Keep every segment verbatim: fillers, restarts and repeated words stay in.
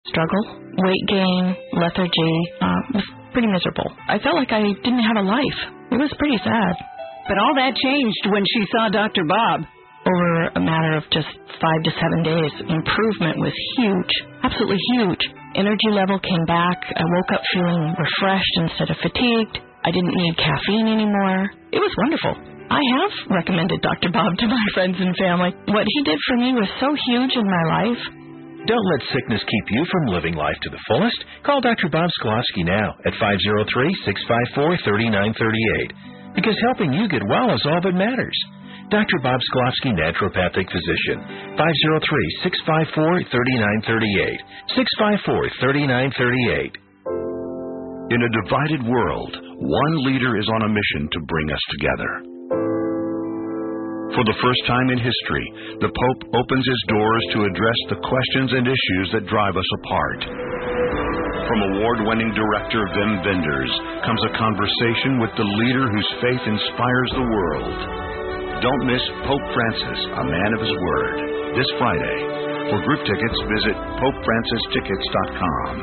struggle, weight gain, lethargy. Uh, it was pretty miserable. I felt like I didn't have a life. It was pretty sad. But all that changed when she saw Doctor Bob. Over a matter of just five to seven days, improvement was huge, absolutely huge. Energy level came back. I woke up feeling refreshed instead of fatigued. I didn't need caffeine anymore. It was wonderful. I have recommended Doctor Bob to my friends and family. What he did for me was so huge in my life. Don't let sickness keep you from living life to the fullest. Call Doctor Bob Sklofsky now at five oh three, six five four, three nine three eight. Because helping you get well is all that matters. Doctor Bob Sklofsky, naturopathic physician, five oh three, six five four, three nine three eight, six five four, three nine three eight. In a divided world, one leader is on a mission to bring us together. For the first time in history, the Pope opens his doors to address the questions and issues that drive us apart. From award-winning director Wim Wenders comes a conversation with the leader whose faith inspires the world. Don't miss Pope Francis, a man of his word, this Friday. For group tickets, visit pope francis tickets dot com.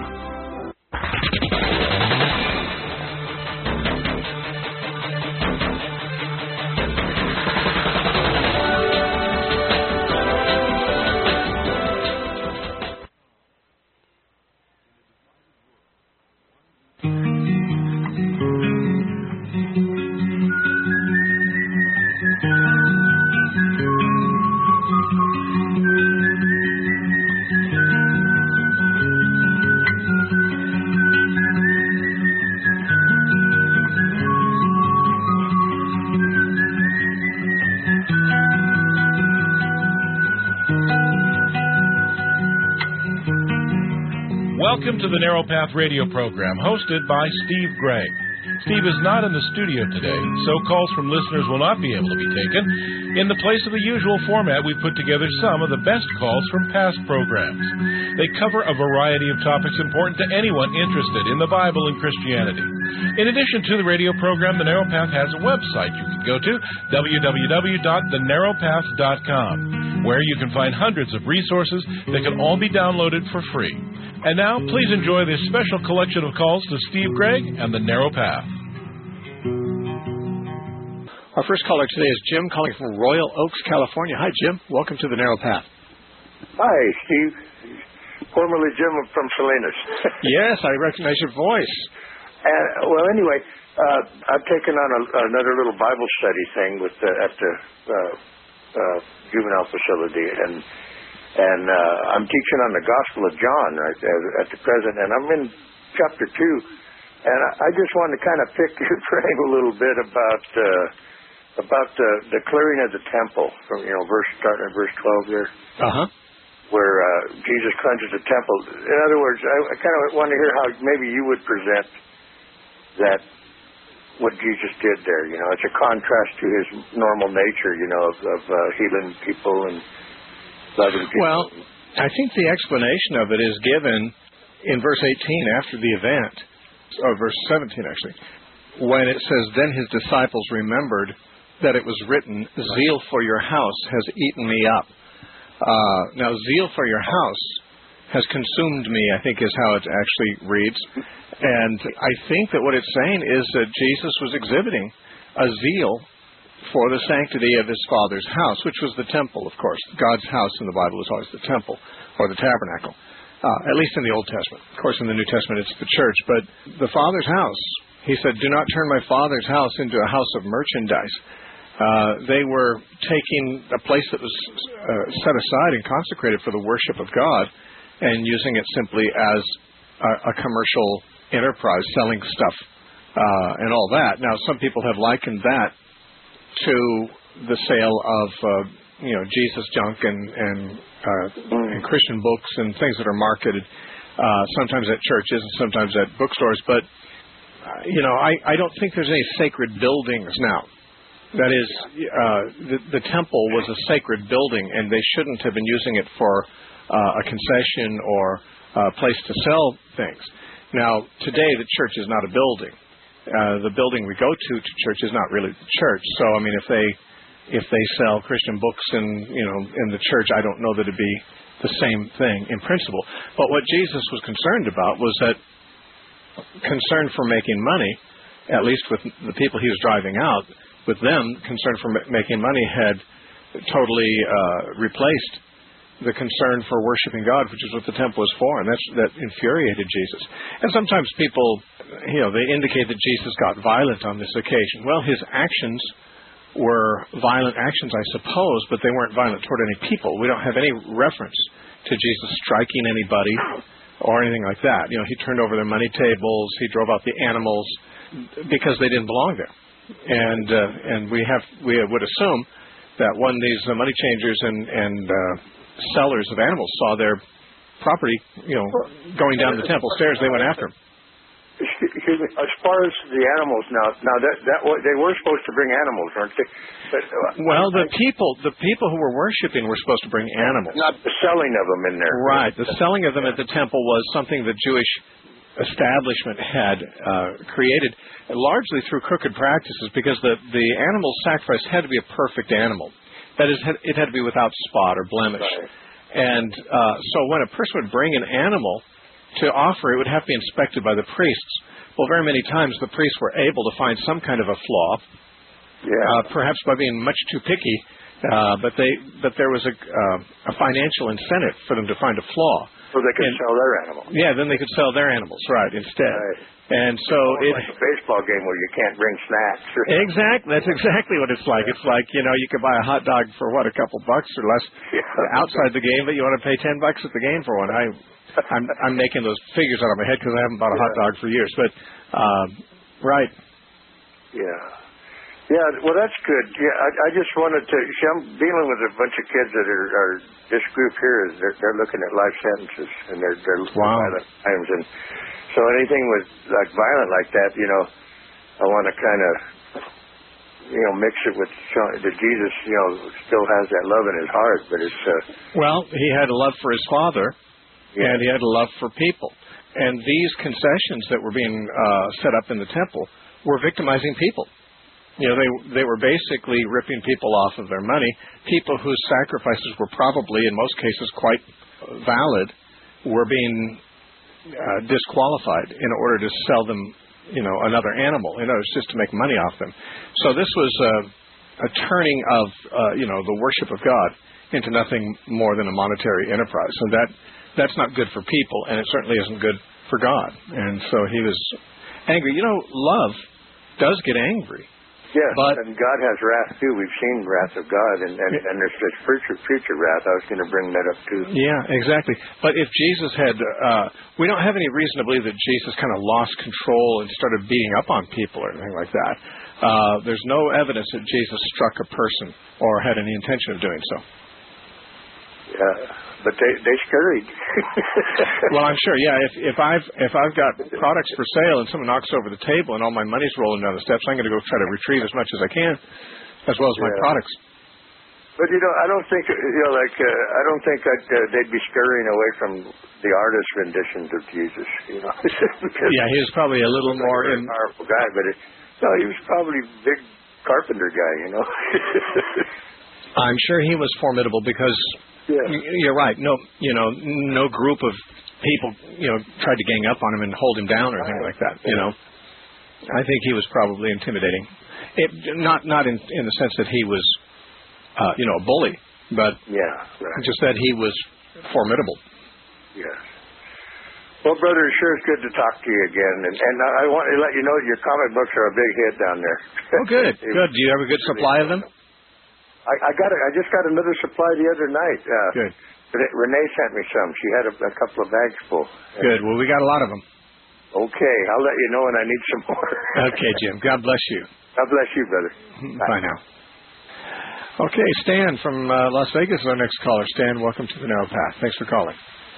Welcome to the Narrow Path radio program, hosted by Steve Gregg. Steve is not in the studio today, so calls from listeners will not be able to be taken. In the place of the usual format, we've put together some of the best calls from past programs. They cover a variety of topics important to anyone interested in the Bible and Christianity. In addition to the radio program, The Narrow Path has a website you can go to, w w w dot the narrow path dot com, where you can find hundreds of resources that can all be downloaded for free. And now, please enjoy this special collection of calls to Steve Gregg and The Narrow Path. Our first caller today is Jim, calling from Royal Oaks, California. Hi, Jim. Welcome to The Narrow Path. Hi, Steve. Formerly Jim from Salinas. Yes, I recognize your voice. And, well, anyway, uh, I've taken on a, another little Bible study thing with the, at the uh, uh, juvenile facility, and and uh, I'm teaching on the Gospel of John right at, at the present, and I'm in chapter two, and I, I just wanted to kind of pick your brain a little bit about uh, about the, the clearing of the temple, from you know, verse starting at verse twelve there. Uh huh. Where uh, Jesus cleanses the temple. In other words, I, I kind of want to hear how maybe you would present that, what Jesus did there. You know, it's a contrast to his normal nature, you know, of, of uh, healing people and loving people. Well, I think the explanation of it is given in verse eighteen after the event, or verse seventeen actually, when it says, "Then his disciples remembered that it was written, 'Zeal for your house has eaten me up.'" Uh, now, zeal for your house has consumed me, I think is how it actually reads. And I think that what it's saying is that Jesus was exhibiting a zeal for the sanctity of his Father's house, which was the temple, of course. God's house in the Bible is always the temple, or the tabernacle, uh, at least in the Old Testament. Of course, in the New Testament, it's the church. But the Father's house, he said, "Do not turn my Father's house into a house of merchandise." Uh, they were taking a place that was uh, set aside and consecrated for the worship of God and using it simply as a, a commercial enterprise, selling stuff uh, and all that. Now, some people have likened that to the sale of, uh, you know, Jesus junk and and, uh, and Christian books and things that are marketed uh, sometimes at churches and sometimes at bookstores. But, uh, you know, I, I don't think there's any sacred buildings now. That is, uh, the, the temple was a sacred building, and they shouldn't have been using it for uh, a concession or a place to sell things. Now, today, the church is not a building. Uh, the building we go to to church is not really the church. So, I mean, if they if they sell Christian books in, you know, in the church, I don't know that it'd be the same thing in principle. But what Jesus was concerned about was that concern for making money, at least with the people he was driving out, with them, concern for ma- making money had totally uh, replaced the concern for worshiping God, which is what the temple is for, and that's, that infuriated Jesus. And sometimes people, you know, they indicate that Jesus got violent on this occasion. Well, his actions were violent actions, I suppose, but they weren't violent toward any people. We don't have any reference to Jesus striking anybody or anything like that. You know, he turned over their money tables, he drove out the animals because they didn't belong there. And uh, and we have we would assume that when these uh, money changers and and uh, sellers of animals saw their property, you know, going down the temple stairs, they went after them. Excuse me. As far as the animals now, now that that they were supposed to bring animals, weren't they? But, uh, well, the people, the people who were worshiping were supposed to bring animals. Not the selling of them in there. Right. The selling of them at the temple was something the Jewish establishment had uh, created, largely through crooked practices, because the the animal sacrifice had to be a perfect animal. That is, it had to be without spot or blemish. Right. And uh, so when a person would bring an animal to offer, it would have to be inspected by the priests. Well, very many times the priests were able to find some kind of a flaw, yeah. uh, perhaps by being much too picky, uh, but they but there was a, uh, a financial incentive for them to find a flaw. So they could and, sell their animals. Yeah, then they could sell their animals, right, instead. Right. And so it's it, like a baseball game where you can't bring snacks. Exactly. That's exactly what it's like. It's like, you know, you could buy a hot dog for, what, a couple bucks or less yeah. outside the game, but you want to pay ten bucks at the game for one. I, I'm, I'm making those figures out of my head because I haven't bought a yeah. hot dog for years. But, um, right. Yeah. Yeah, well, that's good. Yeah, I, I just wanted to, see, I'm dealing with a bunch of kids that are, are this group here, is they're, they're looking at life sentences, and they're, they're wow. violent crimes, and so anything with, like, violent like that, you know, I want to kind of, you know, mix it with that Jesus, you know, still has that love in his heart, but it's... Uh, well, he had a love for his Father, yeah. and he had a love for people. And these concessions that were being uh, set up in the temple were victimizing people. You know, they they were basically ripping people off of their money, people whose sacrifices were probably, in most cases, quite valid, were being uh, disqualified in order to sell them, you know, another animal. You know, it's just to make money off them. So this was a, a turning of, uh, you know, the worship of God into nothing more than a monetary enterprise. And that that's not good for people, and it certainly isn't good for God. And so he was angry. You know, love does get angry. Yes, but, and God has wrath too. We've seen wrath of God, and, and, and there's this future, future wrath. I was going to bring that up too. Yeah, exactly. But if Jesus had, uh, we don't have any reason to believe that Jesus kind of lost control and started beating up on people or anything like that. Uh, there's no evidence that Jesus struck a person or had any intention of doing so. Yeah, but they they scurried. Well, I'm sure. Yeah, if if I've if I've got products for sale and someone knocks over the table and all my money's rolling down the steps, I'm going to go try to retrieve as much as I can, as well as my yeah. products. But you know, I don't think you know, like uh, I don't think that uh, they'd be scurrying away from the artist's renditions of Jesus. You know, yeah, he was probably a little more like a in... powerful guy, but it, no, he was probably a big carpenter guy. You know. I'm sure he was formidable because. Yeah. You're right. No, you know, no group of people, you know, tried to gang up on him and hold him down or anything like that. You know, I think he was probably intimidating. It, not not in in the sense that he was, uh, you know, a bully, but yeah, right. just that he was formidable. Yeah. Well, brother, it sure is good to talk to you again, and and I want to let you know that your comic books are a big hit down there. Oh, good, good. Do you have a good supply of them? I, I got it. I just got another supply the other night. Uh, Good. Renee sent me some. She had a, a couple of bags full. Good. Well, we got a lot of them. Okay. I'll let you know when I need some more. Okay, Jim. God bless you. God bless you, brother. Bye, Bye now. Okay, Stan from uh, Las Vegas is our next caller. Stan, welcome to the Narrow Path. Thanks for calling.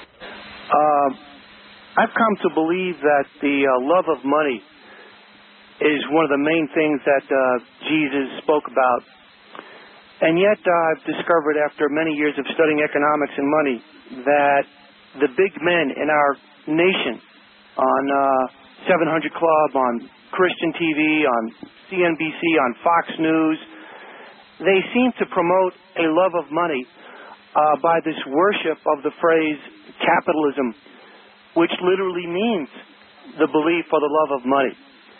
Uh, I've come to believe that the uh, love of money is one of the main things that uh, Jesus spoke about. And yet uh, I've discovered after many years of studying economics and money that the big men in our nation on uh, seven hundred Club, on Christian T V, on C N B C, on Fox News, they seem to promote a love of money uh, by this worship of the phrase capitalism, which literally means the belief or the love of money.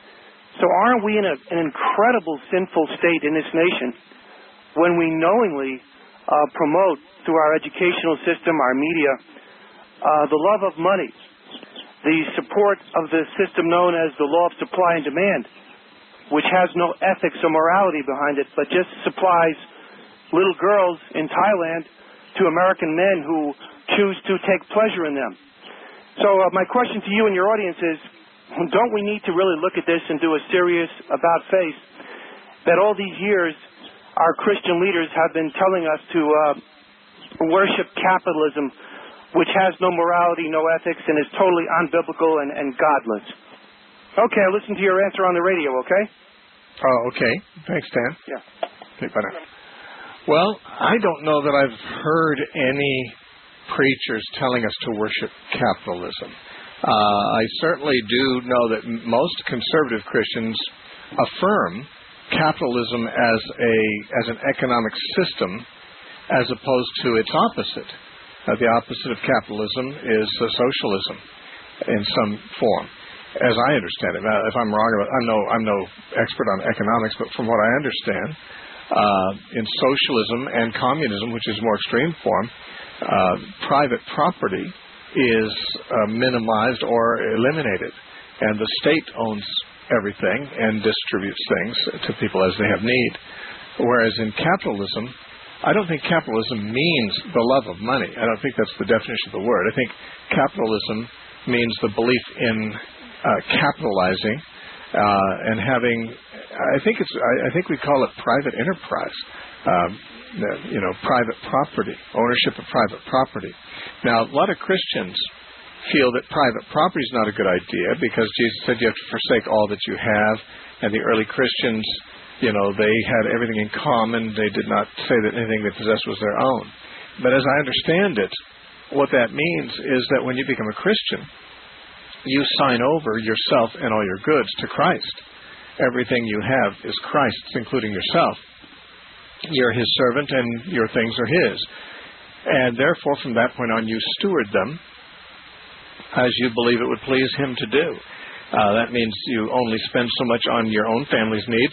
So aren't we in a, an incredible sinful state in this nation when we knowingly uh, promote through our educational system, our media, uh, the love of money, the support of the system known as the law of supply and demand, which has no ethics or morality behind it, but just supplies little girls in Thailand to American men who choose to take pleasure in them. So uh, my question to you and your audience is, don't we need to really look at this and do a serious about-face that all these years our Christian leaders have been telling us to uh, worship capitalism, which has no morality, no ethics, and is totally unbiblical and, and godless? Okay, I'll listen to your answer on the radio, okay? Oh, okay. Thanks, Dan. Yeah. Okay, bye now. Well, I don't know that I've heard any preachers telling us to worship capitalism. Uh, I certainly do know that m- most conservative Christians affirm capitalism as a as an economic system as opposed to its opposite. Uh, the opposite of capitalism is uh, socialism in some form, as I understand it. Now, if I'm wrong, about, I'm no I'm no expert on economics, but from what I understand, uh, in socialism and communism, which is more extreme form, uh, private property is uh, minimized or eliminated, and the state owns everything and distributes things to people as they have need. Whereas in capitalism, I don't think capitalism means the love of money. I don't think that's the definition of the word. I think capitalism means the belief in uh, capitalizing uh, and having. I think it's. I, I think we call it private enterprise. Um, you know, private property, ownership of private property. Now, a lot of Christians feel that private property is not a good idea because Jesus said you have to forsake all that you have, and the early Christians, you know, they had everything in common. They did not say that anything they possessed was their own. But as I understand it, what that means is that when you become a Christian, you sign over yourself and all your goods to Christ. Everything you have is Christ's, including yourself. You're His servant and your things are His. And therefore, from that point on, you steward them as you believe it would please Him to do. Uh, that means you only spend so much on your own family's needs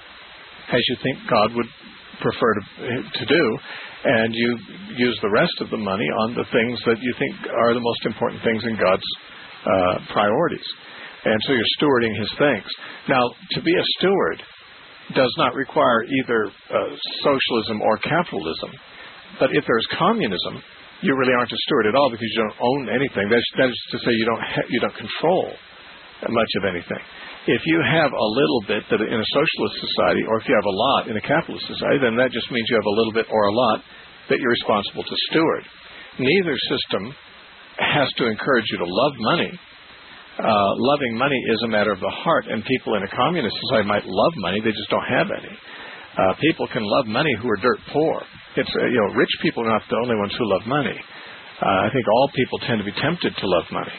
as you think God would prefer to, to do, and you use the rest of the money on the things that you think are the most important things in God's uh, priorities. And so you're stewarding His things. Now, to be a steward does not require either uh, socialism or capitalism. But if there's communism, you really aren't a steward at all because you don't own anything. That's, that is to say you don't ha- you don't control much of anything. If you have a little bit that in a socialist society, or if you have a lot in a capitalist society, then that just means you have a little bit or a lot that you're responsible to steward. Neither system has to encourage you to love money. Uh, loving money is a matter of the heart, and people in a communist society might love money, they just don't have any. Uh, people can love money who are dirt poor. It's uh, you know, rich people are not the only ones who love money. Uh, I think all people tend to be tempted to love money.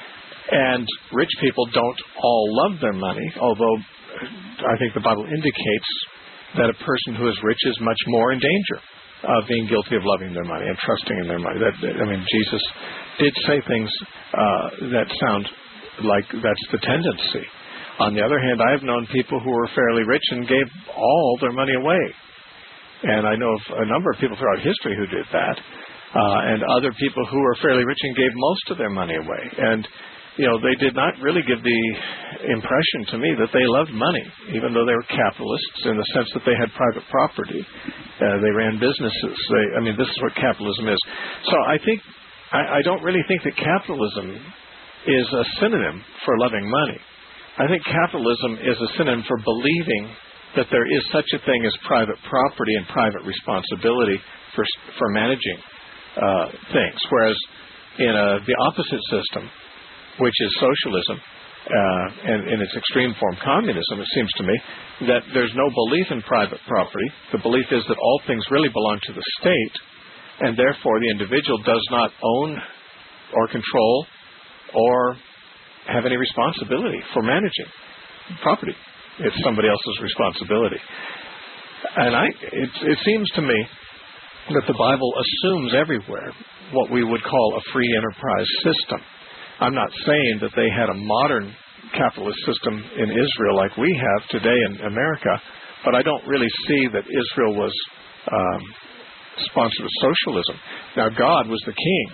And rich people don't all love their money, although I think the Bible indicates that a person who is rich is much more in danger of being guilty of loving their money and trusting in their money. That, I mean, Jesus did say things uh, that sound like that's the tendency. On the other hand, I have known people who were fairly rich and gave all their money away. And I know of a number of people throughout history who did that. Uh, and other people who were fairly rich and gave most of their money away. And, you know, they did not really give the impression to me that they loved money, even though they were capitalists in the sense that they had private property. Uh, they ran businesses. They, I mean, this is what capitalism is. So I think, I, I don't really think that capitalism is a synonym for loving money. I think capitalism is a synonym for believing that there is such a thing as private property and private responsibility for for managing uh, things. Whereas in a, the opposite system, which is socialism, uh, and in its extreme form, communism, it seems to me, that there's no belief in private property. The belief is that all things really belong to the state, and therefore the individual does not own or control or have any responsibility for managing property. It's somebody else's responsibility. And I, it, it seems to me that the Bible assumes everywhere what we would call a free enterprise system. I'm not saying that they had a modern capitalist system in Israel like we have today in America, but I don't really see that Israel was um, sponsored with socialism. Now, God was the king,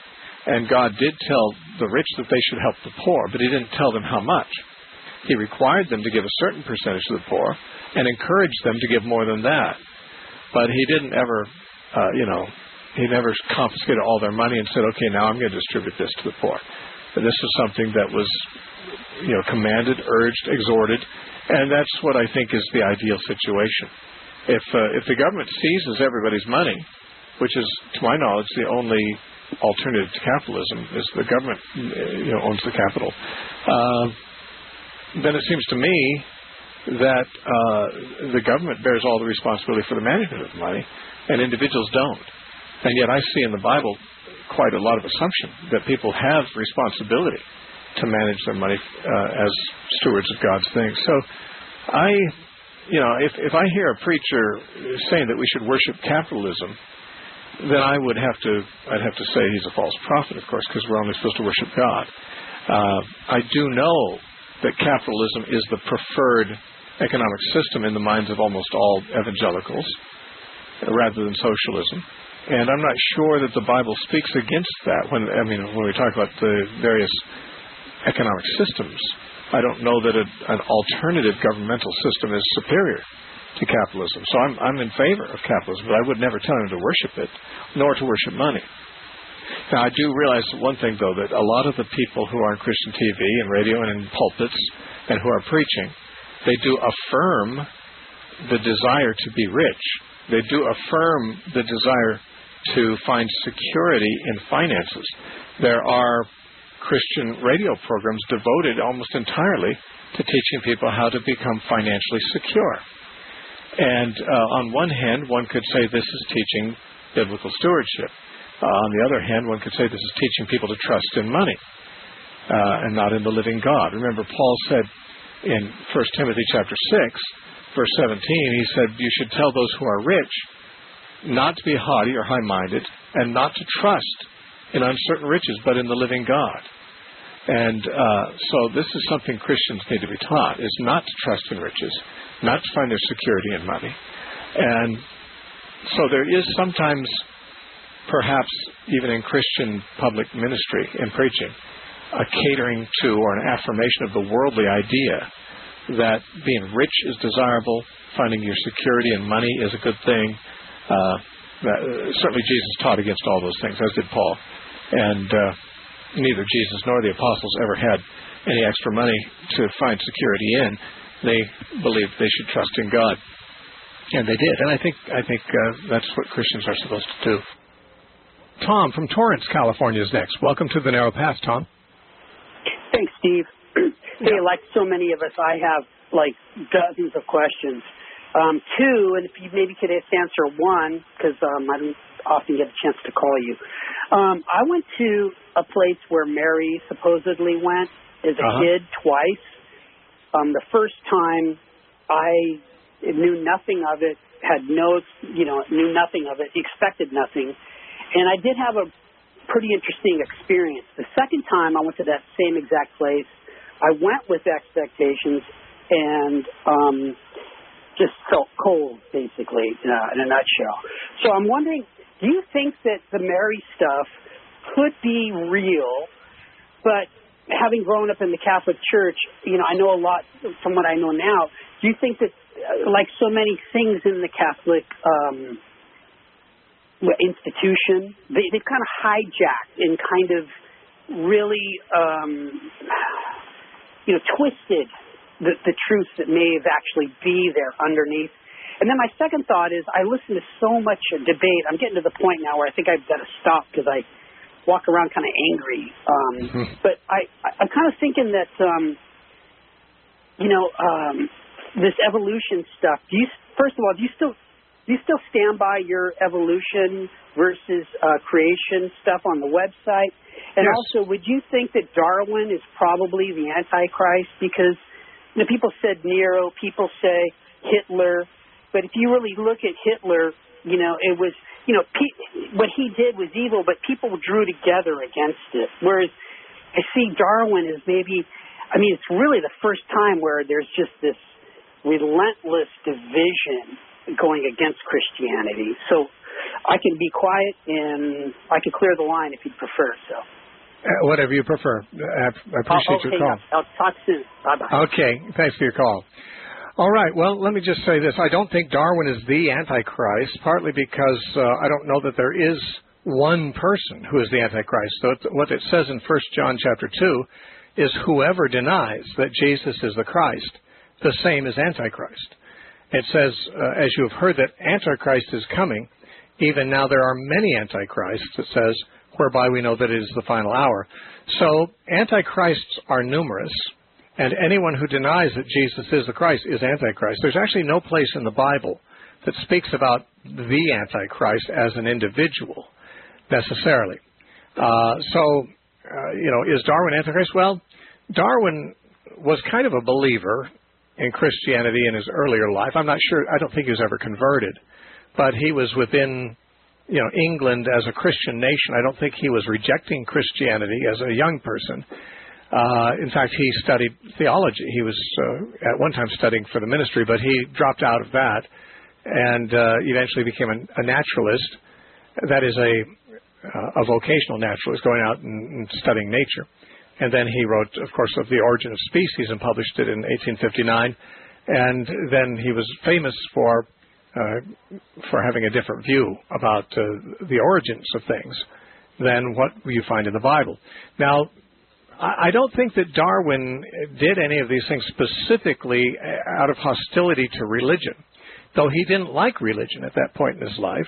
and God did tell the rich that they should help the poor, but he didn't tell them how much. He required them to give a certain percentage to the poor and encouraged them to give more than that. But he didn't ever, uh, you know, he never confiscated all their money and said, okay, now I'm going to distribute this to the poor. But this was something that was, you know, commanded, urged, exhorted, and that's what I think is the ideal situation. If uh, if the government seizes everybody's money, which is, to my knowledge, the only alternative to capitalism, is the government, you know, owns the capital, uh, then it seems to me that uh, the government bears all the responsibility for the management of the money, and individuals don't. And yet I see in the Bible quite a lot of assumption that people have responsibility to manage their money uh, as stewards of God's things. So I, you know, if, if I hear a preacher saying that we should worship capitalism, then I would have to, I'd have to say he's a false prophet, of course, because we're only supposed to worship God. Uh, I do know that capitalism is the preferred economic system in the minds of almost all evangelicals, rather than socialism. And I'm not sure that the Bible speaks against that. When I mean, when we talk about the various economic systems, I don't know that a, an alternative governmental system is superior to capitalism. So I'm, I'm in favor of capitalism, but I would never tell him to worship it, nor to worship money. Now, I do realize one thing, though, that a lot of the people who are on Christian T V and radio and in pulpits and who are preaching, they do affirm the desire to be rich. They do affirm the desire to find security in finances. There are Christian radio programs devoted almost entirely to teaching people how to become financially secure. And uh, on one hand, one could say this is teaching biblical stewardship. Uh, on the other hand, one could say this is teaching people to trust in money uh, and not in the living God. Remember, Paul said in First Timothy chapter six, verse seventeen, he said, you should tell those who are rich not to be haughty or high-minded and not to trust in uncertain riches, but in the living God. And uh, so this is something Christians need to be taught, is not to trust in riches, not to find their security in money. And so there is sometimes, perhaps even in Christian public ministry and preaching, a catering to or an affirmation of the worldly idea that being rich is desirable, finding your security in money is a good thing. Uh, that, uh, certainly Jesus taught against all those things, as did Paul. And uh, neither Jesus nor the apostles ever had any extra money to find security in. They believed they should trust in God. And they did. And I think I think uh, that's what Christians are supposed to do. Tom from Torrance, California is next. Welcome to the Narrow Path, Tom. Thanks, Steve. Hey, like so many of us, I have like dozens of questions. Um, two, and if you maybe could answer one, because um, I don't often get a chance to call you. Um, I went to a place where Mary supposedly went as a uh-huh. kid twice. Um, the first time, I knew nothing of it, had no, you know, knew nothing of it, expected nothing, and I did have a pretty interesting experience. The second time I went to that same exact place, I went with expectations and um, just felt cold, basically, uh, in a nutshell. So I'm wondering, do you think that the Mary stuff could be real, but having grown up in the Catholic Church, you know, I know a lot from what I know now. Do you think that, uh, like so many things in the Catholic um, institution, they, they've kind of hijacked and kind of really, um, you know, twisted the, the truths that may have actually be there underneath? And then my second thought is I listen to so much debate. I'm getting to the point now where I think I've got to stop because I walk around kind of angry. Um, mm-hmm. But I, I, I'm kind of thinking that, um, you know, um, this evolution stuff, do you, first of all, do you still do you still stand by your evolution versus uh, creation stuff on the website? And yes. Also, would you think that Darwin is probably the Antichrist? Because, you know, people said Nero, people say Hitler, But if you really look at Hitler, you know, it was, you know, pe- what he did was evil, but people drew together against it. Whereas I see Darwin as maybe, I mean, it's really the first time where there's just this relentless division going against Christianity. So I can be quiet and I can clear the line if you'd prefer. So uh, whatever you prefer. I, I appreciate oh, okay, your call. I'll, I'll talk soon. Bye bye. Okay, thanks for your call. All right. Well, let me just say this. I don't think Darwin is the Antichrist, partly because uh, I don't know that there is one person who is the Antichrist. So what it says in First John chapter two is whoever denies that Jesus is the Christ, the same is Antichrist. It says, uh, as you have heard that Antichrist is coming, even now there are many Antichrists, it says, whereby we know that it is the final hour. So Antichrists are numerous, and anyone who denies that Jesus is the Christ is Antichrist. There's actually no place in the Bible that speaks about the Antichrist as an individual, necessarily. Uh, so, uh, you know, is Darwin Antichrist? Well, Darwin was kind of a believer in Christianity in his earlier life. I'm not sure, I don't think he was ever converted, but he was within, you know, England as a Christian nation. I don't think he was rejecting Christianity as a young person. Uh, in fact, he studied theology. He was uh, at one time studying for the ministry, but he dropped out of that and uh, eventually became a, a naturalist. That is a, uh, a vocational naturalist, going out and, and studying nature. And then he wrote, of course, of The Origin of Species and published it in eighteen fifty-nine. And then he was famous for uh, for having a different view about uh, the origins of things than what you find in the Bible. Now, I don't think that Darwin did any of these things specifically out of hostility to religion, though he didn't like religion at that point in his life.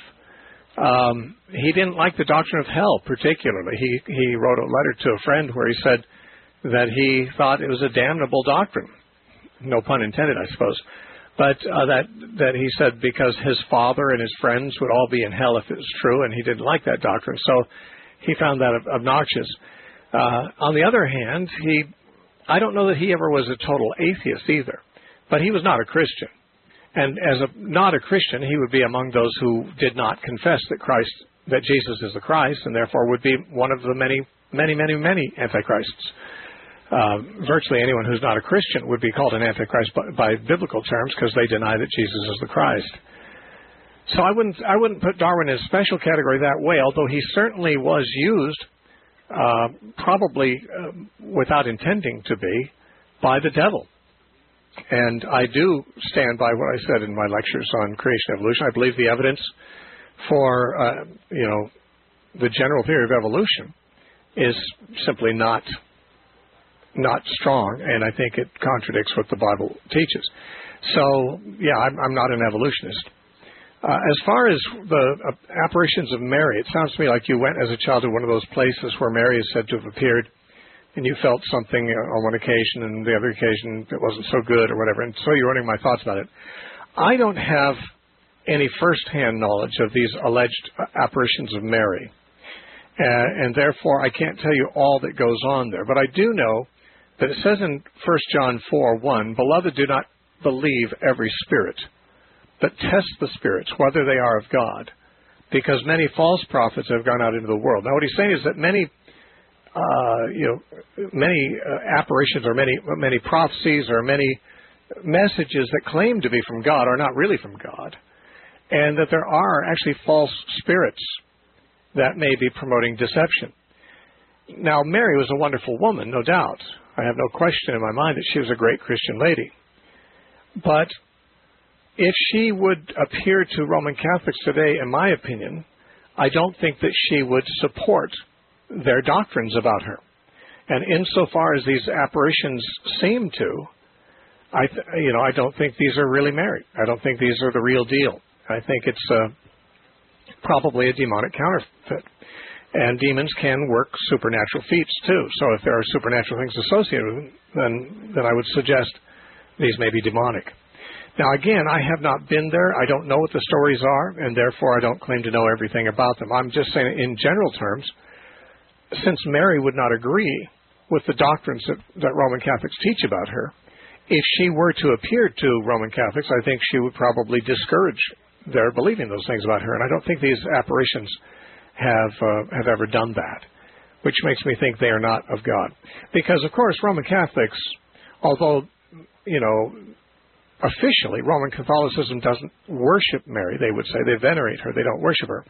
Um, he didn't like the doctrine of hell particularly. He, he wrote a letter to a friend where he said that he thought it was a damnable doctrine. No pun intended, I suppose. But uh, that, that he said because his father and his friends would all be in hell if it was true, and he didn't like that doctrine. So he found that obnoxious. Uh, on the other hand, he, I don't know that he ever was a total atheist either, but he was not a Christian. And as a, not a Christian, he would be among those who did not confess that Christ, that Jesus is the Christ, and therefore would be one of the many, many, many, many antichrists. Uh, virtually anyone who's not a Christian would be called an antichrist by, by biblical terms because they deny that Jesus is the Christ. So I wouldn't, I wouldn't put Darwin in a special category that way, although he certainly was used Uh, probably uh, without intending to be, by the devil. And I do stand by what I said in my lectures on creation evolution. I believe the evidence for, uh, you know, the general theory of evolution is simply not not strong, and I think it contradicts what the Bible teaches. So, yeah, I'm, I'm not an evolutionist. Uh, as far as the uh, apparitions of Mary, it sounds to me like you went as a child to one of those places where Mary is said to have appeared, and you felt something on one occasion, and the other occasion it wasn't so good or whatever, and so you're wondering my thoughts about it. I don't have any first-hand knowledge of these alleged apparitions of Mary, uh, and therefore I can't tell you all that goes on there. But I do know that it says in First John four one, "Beloved, do not believe every spirit, but test the spirits, whether they are of God, because many false prophets have gone out into the world." Now, what he's saying is that many, uh, you know, many uh, apparitions or many many prophecies or many messages that claim to be from God are not really from God, and that there are actually false spirits that may be promoting deception. Now, Mary was a wonderful woman, no doubt. I have no question in my mind that she was a great Christian lady. But if she would appear to Roman Catholics today, in my opinion, I don't think that she would support their doctrines about her. And insofar as these apparitions seem to, I, th- you know, I don't think these are really Mary. I don't think these are the real deal. I think it's uh, probably a demonic counterfeit. And demons can work supernatural feats too. So if there are supernatural things associated with them, then, then I would suggest these may be demonic. Now, again, I have not been there. I don't know what the stories are, and therefore I don't claim to know everything about them. I'm just saying in general terms, since Mary would not agree with the doctrines that, that Roman Catholics teach about her, if she were to appear to Roman Catholics, I think she would probably discourage their believing those things about her. And I don't think these apparitions have uh, have ever done that, which makes me think they are not of God. Because, of course, Roman Catholics, although, you know, officially Roman Catholicism doesn't worship Mary, they would say. They venerate her. They don't worship her.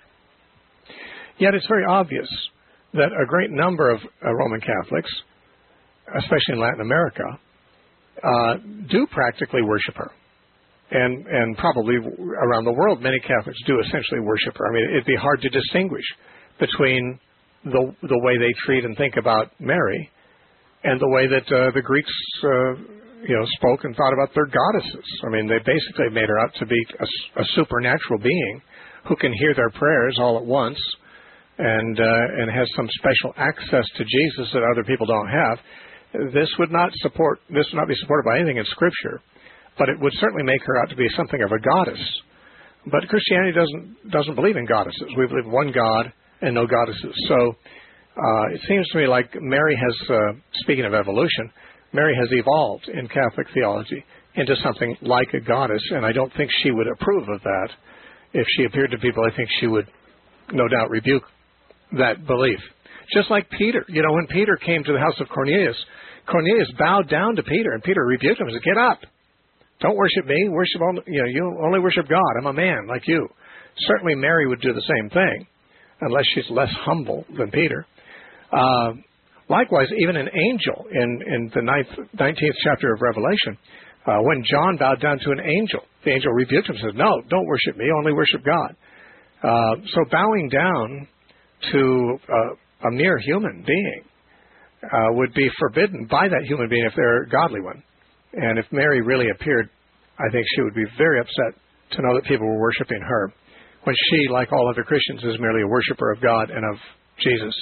Yet it's very obvious that a great number of uh, Roman Catholics, especially in Latin America, uh, do practically worship her. And and probably around the world, many Catholics do essentially worship her. I mean, it'd be hard to distinguish between the the way they treat and think about Mary and the way that uh, the Greeks, uh, you know, spoke and thought about their goddesses. I mean, they basically made her out to be a, a supernatural being who can hear their prayers all at once and uh, and has some special access to Jesus that other people don't have. This would not support. This would not be supported by anything in Scripture. But it would certainly make her out to be something of a goddess. But Christianity doesn't doesn't believe in goddesses. We believe one God and no goddesses. So uh, it seems to me like Mary has, uh, speaking of evolution, Mary has evolved in Catholic theology into something like a goddess, and I don't think she would approve of that. If she appeared to people, I think she would no doubt rebuke that belief. Just like Peter. You know, when Peter came to the house of Cornelius, Cornelius bowed down to Peter, and Peter rebuked him and said, "Get up. Don't worship me. Worship only, you know, you only worship God. I'm a man like you." Certainly Mary would do the same thing, unless she's less humble than Peter. Uh, likewise, even an angel in, in the ninth, nineteenth chapter of Revelation, uh, when John bowed down to an angel, the angel rebuked him and said, "No, don't worship me. Only worship God." Uh, so bowing down to uh, a mere human being uh, would be forbidden by that human being if they're a godly one. And if Mary really appeared, I think she would be very upset to know that people were worshiping her, when she, like all other Christians, is merely a worshiper of God and of Jesus.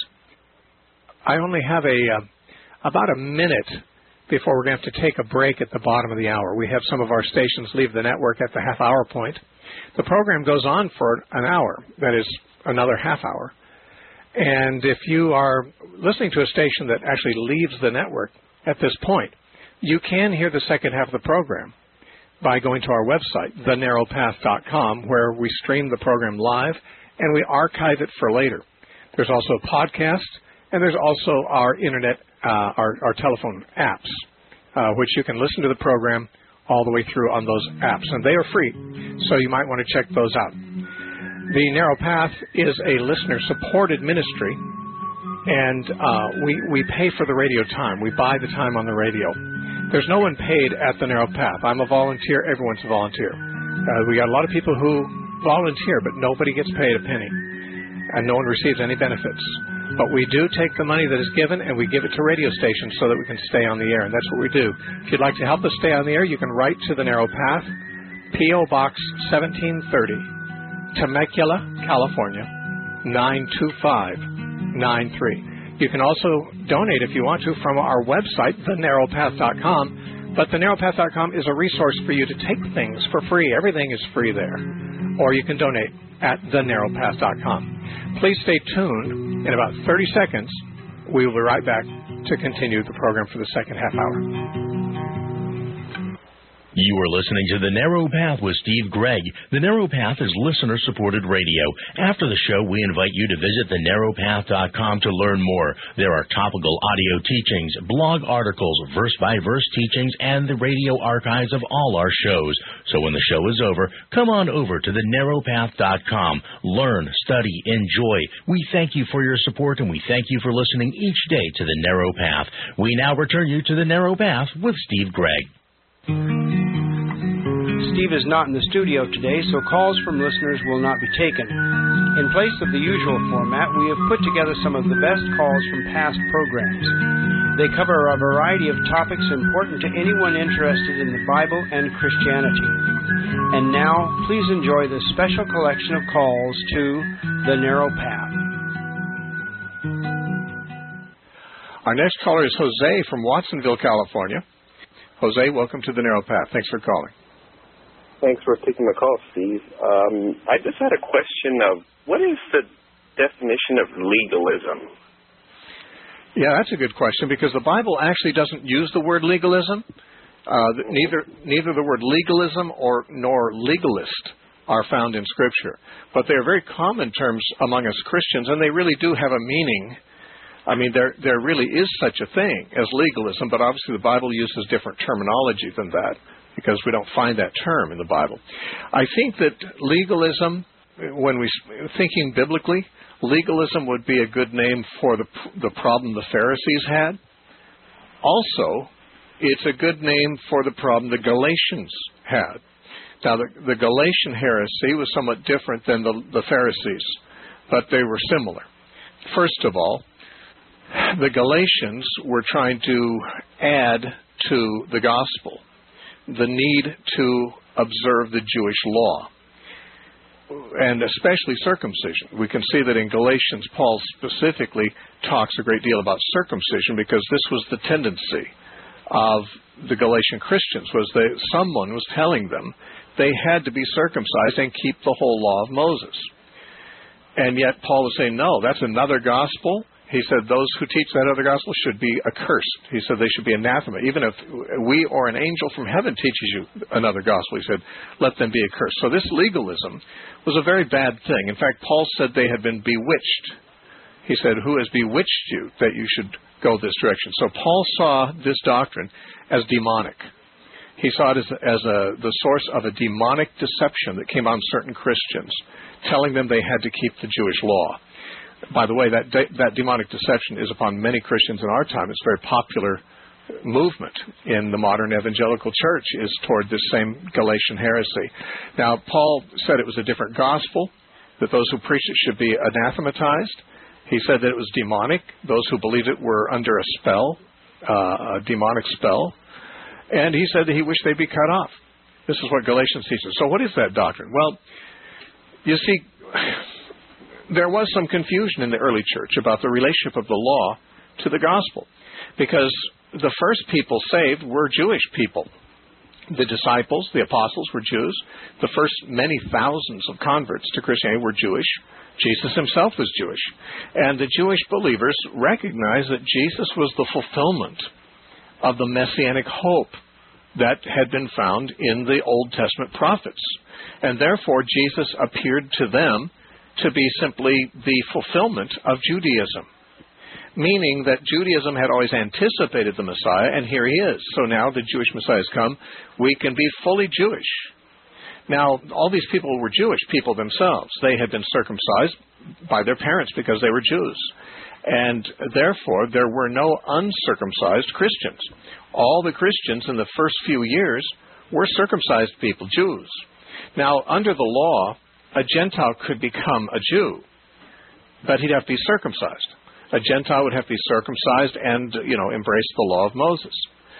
I only have a uh, about a minute before we're going to have to take a break at the bottom of the hour. We have some of our stations leave the network at the half-hour point. The program goes on for an hour, that is, another half hour. And if you are listening to a station that actually leaves the network at this point, you can hear the second half of the program by going to our website, the narrow path dot com, where we stream the program live and we archive it for later. There's also a podcast, and there's also our internet, uh, our, our telephone apps, uh, which you can listen to the program all the way through on those apps, and they are free, so you might want to check those out. The Narrow Path is a listener-supported ministry, and uh, we, we pay for the radio time. We buy the time on the radio. There's no one paid at the Narrow Path. I'm a volunteer. Everyone's a volunteer. Uh, we got a lot of people who volunteer, but nobody gets paid a penny, and no one receives any benefits. But we do take the money that is given, and we give it to radio stations so that we can stay on the air, and that's what we do. If you'd like to help us stay on the air, you can write to the Narrow Path, P O Box seventeen thirty, Temecula, California, nine two five nine three. You can also donate if you want to from our website, the narrow path dot com. But the narrow path dot com is a resource for you to take things for free. Everything is free there. Or you can donate at the narrow path dot com. Please stay tuned. In about thirty seconds, we will be right back to continue the program for the second half hour. You are listening to The Narrow Path with Steve Gregg. The Narrow Path is listener-supported radio. After the show, we invite you to visit the narrow path dot com to learn more. There are topical audio teachings, blog articles, verse-by-verse teachings, and the radio archives of all our shows. So when the show is over, come on over to the narrow path dot com. Learn, study, enjoy. We thank you for your support, and we thank you for listening each day to The Narrow Path. We now return you to The Narrow Path with Steve Gregg. Steve is not in the studio today, so calls from listeners will not be taken. In place of the usual format, we have put together some of the best calls from past programs. They cover a variety of topics important to anyone interested in the Bible and Christianity. And now, please enjoy this special collection of calls to The Narrow Path. Our next caller is Jose from Watsonville, California. Jose, welcome to The Narrow Path. Thanks for calling. Thanks for taking the call, Steve. Um, I just had a question of what is the definition of legalism? Yeah, that's a good question, because the Bible actually doesn't use the word legalism. Uh, neither neither the word legalism or nor legalist are found in Scripture, but they are very common terms among us Christians, and they really do have a meaning. I mean, there there really is such a thing as legalism, but obviously the Bible uses different terminology than that because we don't find that term in the Bible. I think that legalism, when we thinking biblically, legalism would be a good name for the the problem the Pharisees had. Also, it's a good name for the problem the Galatians had. Now, the, the Galatian heresy was somewhat different than the, the Pharisees, but they were similar. First of all, the Galatians were trying to add to the gospel the need to observe the Jewish law, and especially circumcision. We can see that in Galatians, Paul specifically talks a great deal about circumcision because this was the tendency of the Galatian Christians, was that someone was telling them they had to be circumcised and keep the whole law of Moses. And yet Paul was saying, no, that's another gospel. He said those who teach that other gospel should be accursed. He said they should be anathema. Even if we or an angel from heaven teaches you another gospel, he said, let them be accursed. So this legalism was a very bad thing. In fact, Paul said they had been bewitched. He said, who has bewitched you that you should go this direction? So Paul saw this doctrine as demonic. He saw it as, as a, the source of a demonic deception that came on certain Christians, telling them they had to keep the Jewish law. By the way, that de- that demonic deception is upon many Christians in our time. It's a very popular movement in the modern evangelical church, is toward this same Galatian heresy. Now, Paul said it was a different gospel, that those who preached it should be anathematized. He said that it was demonic. Those who believed it were under a spell, uh, a demonic spell. And he said that he wished they'd be cut off. This is what Galatians teaches. So what is that doctrine? Well, you see, there was some confusion in the early church about the relationship of the law to the gospel, because the first people saved were Jewish people. The disciples, the apostles, were Jews. The first many thousands of converts to Christianity were Jewish. Jesus himself was Jewish. And the Jewish believers recognized that Jesus was the fulfillment of the messianic hope that had been found in the Old Testament prophets. And therefore, Jesus appeared to them to be simply the fulfillment of Judaism, meaning that Judaism had always anticipated the Messiah, and here he is. So now the Jewish Messiah has come. We can be fully Jewish. Now, all these people were Jewish people themselves. They had been circumcised by their parents because they were Jews. And therefore, there were no uncircumcised Christians. All the Christians in the first few years were circumcised people, Jews. Now, under the law, a Gentile could become a Jew, but he'd have to be circumcised. A Gentile would have to be circumcised and, you know, embrace the law of Moses.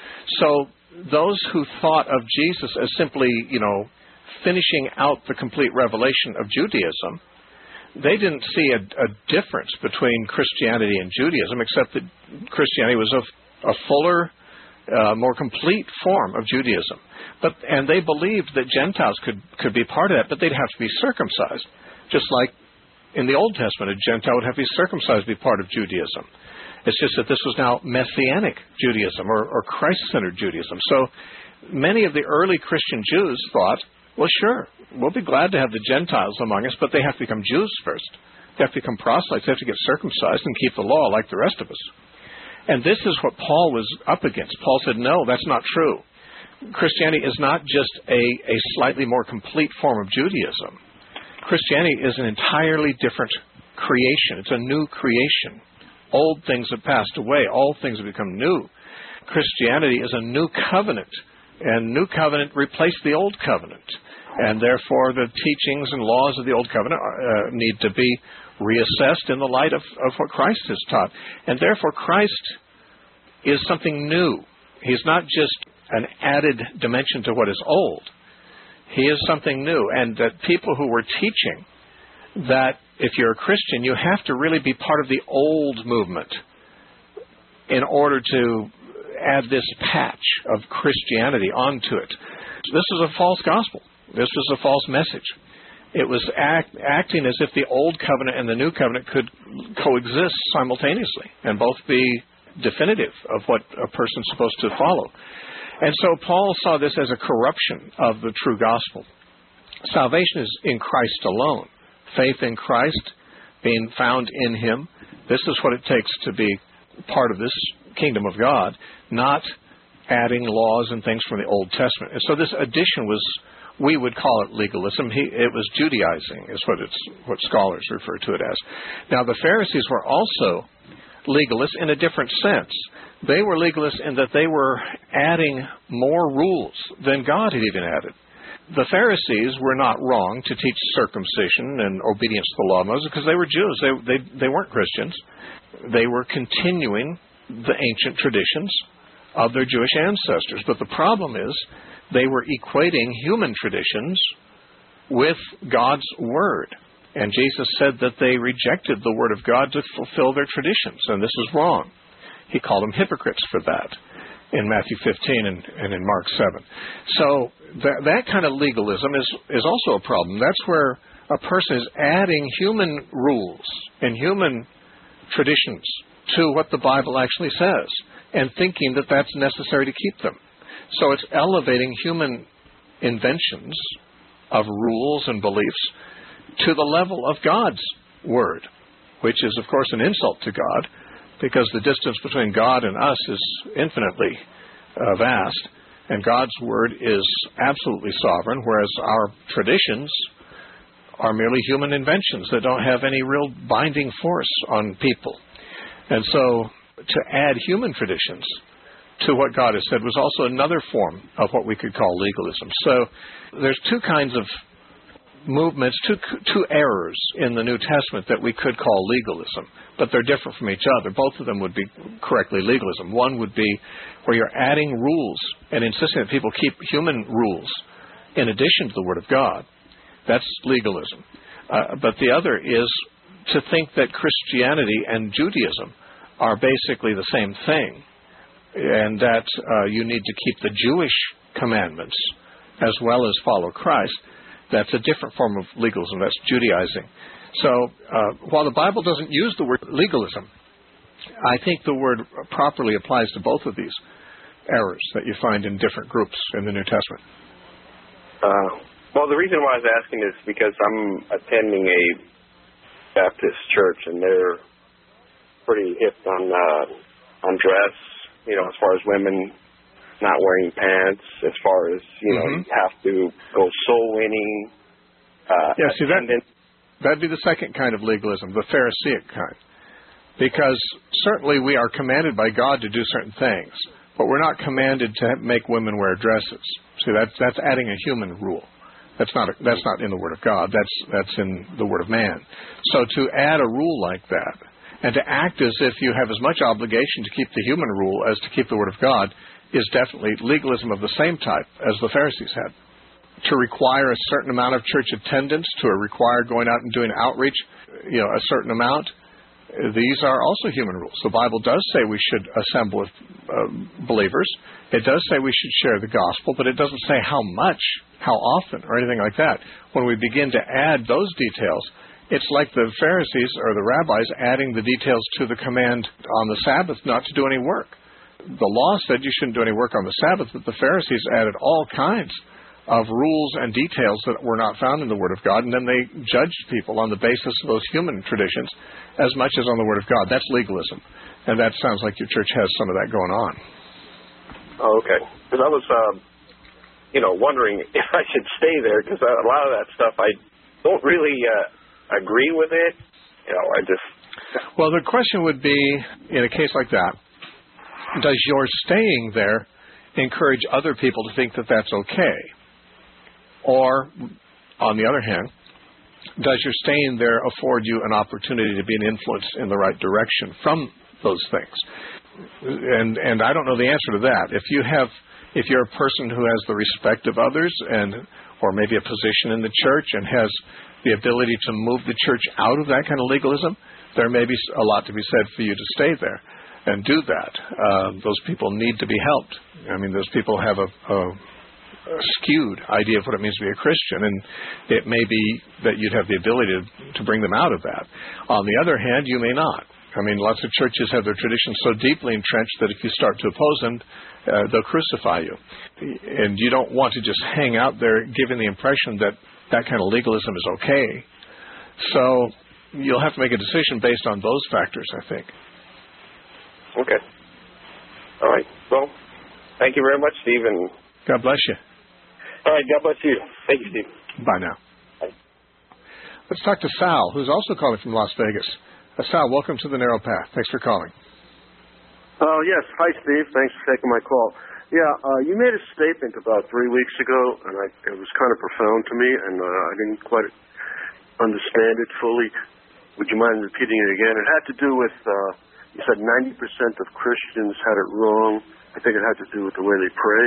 So those who thought of Jesus as simply, you know, finishing out the complete revelation of Judaism, they didn't see a, a difference between Christianity and Judaism, except that Christianity was a, a fuller, uh, more complete form of Judaism. But and they believed that Gentiles could, could be part of that, but they'd have to be circumcised. Just like in the Old Testament, a Gentile would have to be circumcised to be part of Judaism. It's just that this was now Messianic Judaism or, or Christ-centered Judaism. So many of the early Christian Jews thought, well, sure, we'll be glad to have the Gentiles among us, but they have to become Jews first. They have to become proselytes. They have to get circumcised and keep the law like the rest of us. And this is what Paul was up against. Paul said, no, that's not true. Christianity is not just a, a slightly more complete form of Judaism. Christianity is an entirely different creation. It's a new creation. Old things have passed away. All things have become new. Christianity is a new covenant, and new covenant replaced the old covenant. And therefore, the teachings and laws of the old covenant uh, need to be reassessed in the light of, of what Christ has taught. And therefore, Christ is something new. He's not just an added dimension to what is old. He is something new. And that people who were teaching that if you're a Christian, you have to really be part of the old movement in order to add this patch of Christianity onto it. This is a false gospel. This was a false message. It was act, acting as if the old covenant and the new covenant could coexist simultaneously and both be definitive of what a person's supposed to follow. And so Paul saw this as a corruption of the true gospel. Salvation is in Christ alone. Faith in Christ, being found in Him. This is what it takes to be part of this kingdom of God, not adding laws and things from the Old Testament. And so this addition was, we would call it legalism. He, it was Judaizing, is what it's what scholars refer to it as. Now, the Pharisees were also legalists in a different sense. They were legalists in that they were adding more rules than God had even added. The Pharisees were not wrong to teach circumcision and obedience to the law of Moses because they were Jews. They, they, they weren't Christians. They were continuing the ancient traditions of their Jewish ancestors. But the problem is they were equating human traditions with God's Word. And Jesus said that they rejected the Word of God to fulfill their traditions, and this is wrong. He called them hypocrites for that in Matthew fifteen and, and in Mark seven. So that, that kind of legalism is, is also a problem. That's where a person is adding human rules and human traditions to what the Bible actually says and thinking that that's necessary to keep them. So it's elevating human inventions of rules and beliefs to the level of God's Word, which is, of course, an insult to God because the distance between God and us is infinitely uh, vast, and God's Word is absolutely sovereign, whereas our traditions are merely human inventions that don't have any real binding force on people. And so to add human traditions to what God has said was also another form of what we could call legalism. So there's two kinds of movements, two, two errors in the New Testament that we could call legalism, but they're different from each other. Both of them would be correctly legalism. One would be where you're adding rules and insisting that people keep human rules in addition to the Word of God. That's legalism. Uh, but the other is to think that Christianity and Judaism are basically the same thing, and that uh, you need to keep the Jewish commandments as well as follow Christ. That's a different form of legalism. That's Judaizing. So uh, while the Bible doesn't use the word legalism, I think the word properly applies to both of these errors that you find in different groups in the New Testament. Uh, well, the reason why I was asking is because I'm attending a Baptist church, and they're pretty hip on uh, on dress, you know, as far as women not wearing pants, as far as, you know, mm-hmm. you have to go soul winning. Uh, yeah, see, that, that'd be the second kind of legalism, the Pharisaic kind. Because certainly we are commanded by God to do certain things, but we're not commanded to make women wear dresses. See, that's, that's adding a human rule. That's not, a, that's not in the Word of God. That's, that's in the Word of man. So to add a rule like that, and to act as if you have as much obligation to keep the human rule as to keep the Word of God, is definitely legalism of the same type as the Pharisees had. To require a certain amount of church attendance, to require going out and doing outreach, you know, a certain amount, these are also human rules. The Bible does say we should assemble with uh, believers. It does say we should share the gospel, but it doesn't say how much, how often, or anything like that. When we begin to add those details, it's like the Pharisees or the rabbis adding the details to the command on the Sabbath not to do any work. The law said you shouldn't do any work on the Sabbath, but the Pharisees added all kinds of rules and details that were not found in the Word of God, and then they judged people on the basis of those human traditions as much as on the Word of God. That's legalism, and that sounds like your church has some of that going on. Oh, okay. Because I was, uh, you know, wondering if I should stay there, because a lot of that stuff I don't really uh, agree with it. You know, I just... Well, the question would be, in a case like that, does your staying there encourage other people to think that that's okay? Or, on the other hand, does your staying there afford you an opportunity to be an influence in the right direction from those things? And and I don't know the answer to that. If you have, if you're a person who has the respect of others, and or maybe a position in the church and has the ability to move the church out of that kind of legalism, there may be a lot to be said for you to stay there and do that. Uh, those people need to be helped. I mean, those people have a, a, a skewed idea of what it means to be a Christian, and it may be that you'd have the ability to, to bring them out of that. On the other hand, you may not. I mean, lots of churches have their traditions so deeply entrenched that if you start to oppose them, uh, they'll crucify you. And you don't want to just hang out there giving the impression that that kind of legalism is okay. So you'll have to make a decision based on those factors, I think. Okay. All right. Well, thank you very much, Steve. And God bless you. All right. God bless you. Thank you, Steve. Bye now. Bye. Let's talk to Sal, who's also calling from Las Vegas. Uh, Sal, welcome to the Narrow Path. Thanks for calling. Oh, yes. Hi, Steve. Thanks for taking my call. Yeah, uh, you made a statement about three weeks ago, and I, it was kind of profound to me, and uh, I didn't quite understand it fully. Would you mind repeating it again? It had to do with, uh, you said ninety percent of Christians had it wrong. I think it had to do with the way they pray.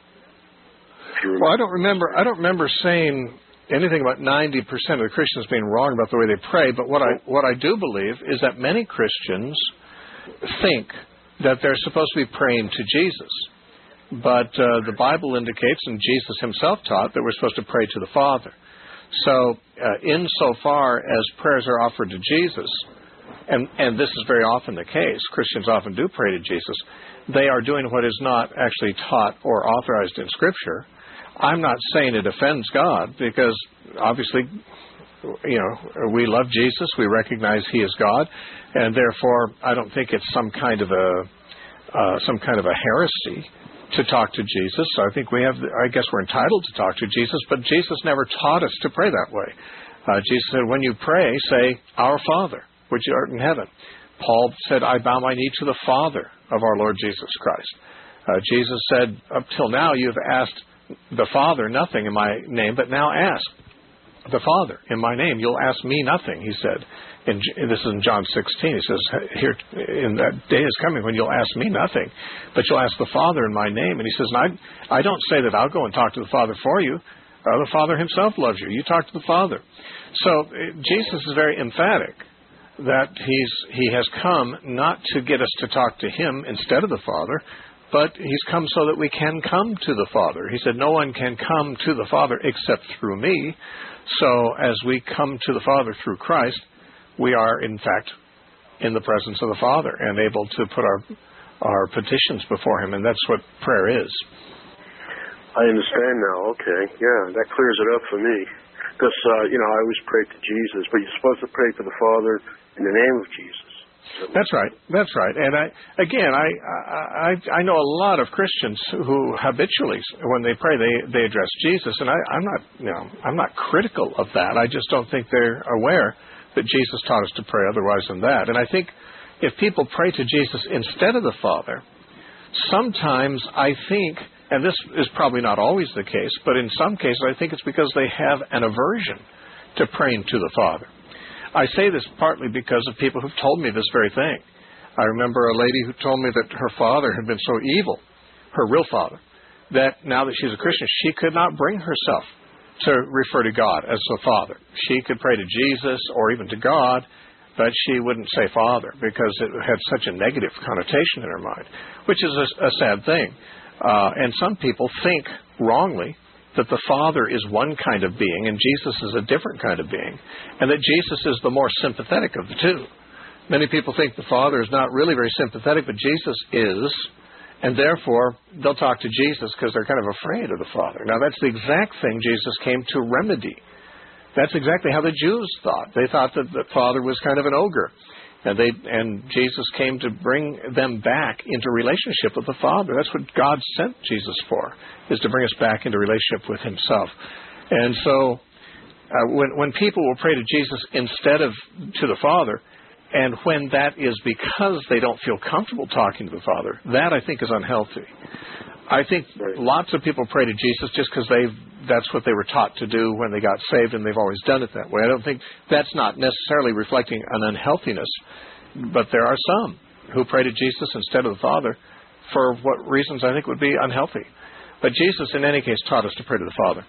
Well, I don't remember. I don't remember saying anything about ninety percent of the Christians being wrong about the way they pray. But what I what I do believe is that many Christians think that they're supposed to be praying to Jesus, but uh, the Bible indicates, and Jesus himself taught, that we're supposed to pray to the Father. So, uh, insofar as prayers are offered to Jesus, and and this is very often the case, Christians often do pray to Jesus. They are doing what is not actually taught or authorized in Scripture. I'm not saying it offends God, because obviously, you know, we love Jesus, we recognize He is God, and therefore I don't think it's some kind of a uh, some kind of a heresy to talk to Jesus. I think we have, I guess we're entitled to talk to Jesus, but Jesus never taught us to pray that way. Uh, Jesus said, when you pray, say, Our Father, which art in heaven. Paul said, I bow my knee to the Father of our Lord Jesus Christ. Uh, Jesus said, up till now you have asked the Father nothing in my name, but now ask the Father in my name. You'll ask me nothing, he said. In, this is in John sixteen. He says, here, in that day is coming when you'll ask me nothing, but you'll ask the Father in my name. And he says, and I, I don't say that I'll go and talk to the Father for you. Uh, the Father himself loves you. You talk to the Father. So uh, Jesus is very emphatic that he's he has come not to get us to talk to him instead of the Father, but he's come so that we can come to the Father. He said, no one can come to the Father except through me. So as we come to the Father through Christ, we are, in fact, in the presence of the Father and able to put our our petitions before him, and that's what prayer is. I understand now. Okay, yeah, that clears it up for me. Because, uh, you know, I always pray to Jesus, but you're supposed to pray to the Father in the name of Jesus. So that's right. That's right. And I, again, I, I, I know a lot of Christians who habitually, when they pray, they, they address Jesus, and I, I'm not, you know, I'm not critical of that. I just don't think they're aware that Jesus taught us to pray otherwise than that. And I think if people pray to Jesus instead of the Father, sometimes I think, and this is probably not always the case, but in some cases I think it's because they have an aversion to praying to the Father. I say this partly because of people who've told me this very thing. I remember a lady who told me that her father had been so evil, her real father, that now that she's a Christian, she could not bring herself to refer to God as the Father. She could pray to Jesus or even to God, but she wouldn't say Father because it had such a negative connotation in her mind, which is a, a sad thing. Uh, and some people think wrongly that the Father is one kind of being and Jesus is a different kind of being, and that Jesus is the more sympathetic of the two. Many people think the Father is not really very sympathetic, but Jesus is, and therefore they'll talk to Jesus because they're kind of afraid of the Father. Now that's the exact thing Jesus came to remedy. That's exactly how the Jews thought. They thought that the Father was kind of an ogre. And they and Jesus came to bring them back into relationship with the Father. That's what God sent Jesus for, is to bring us back into relationship with himself. And so uh, when, when people will pray to Jesus instead of to the Father, and when that is because they don't feel comfortable talking to the Father, that I think is unhealthy. I think lots of people pray to Jesus just because they that's what they were taught to do when they got saved, and they've always done it that way. I don't think that's not necessarily reflecting an unhealthiness, but there are some who pray to Jesus instead of the Father for what reasons I think would be unhealthy. But Jesus, in any case, taught us to pray to the Father.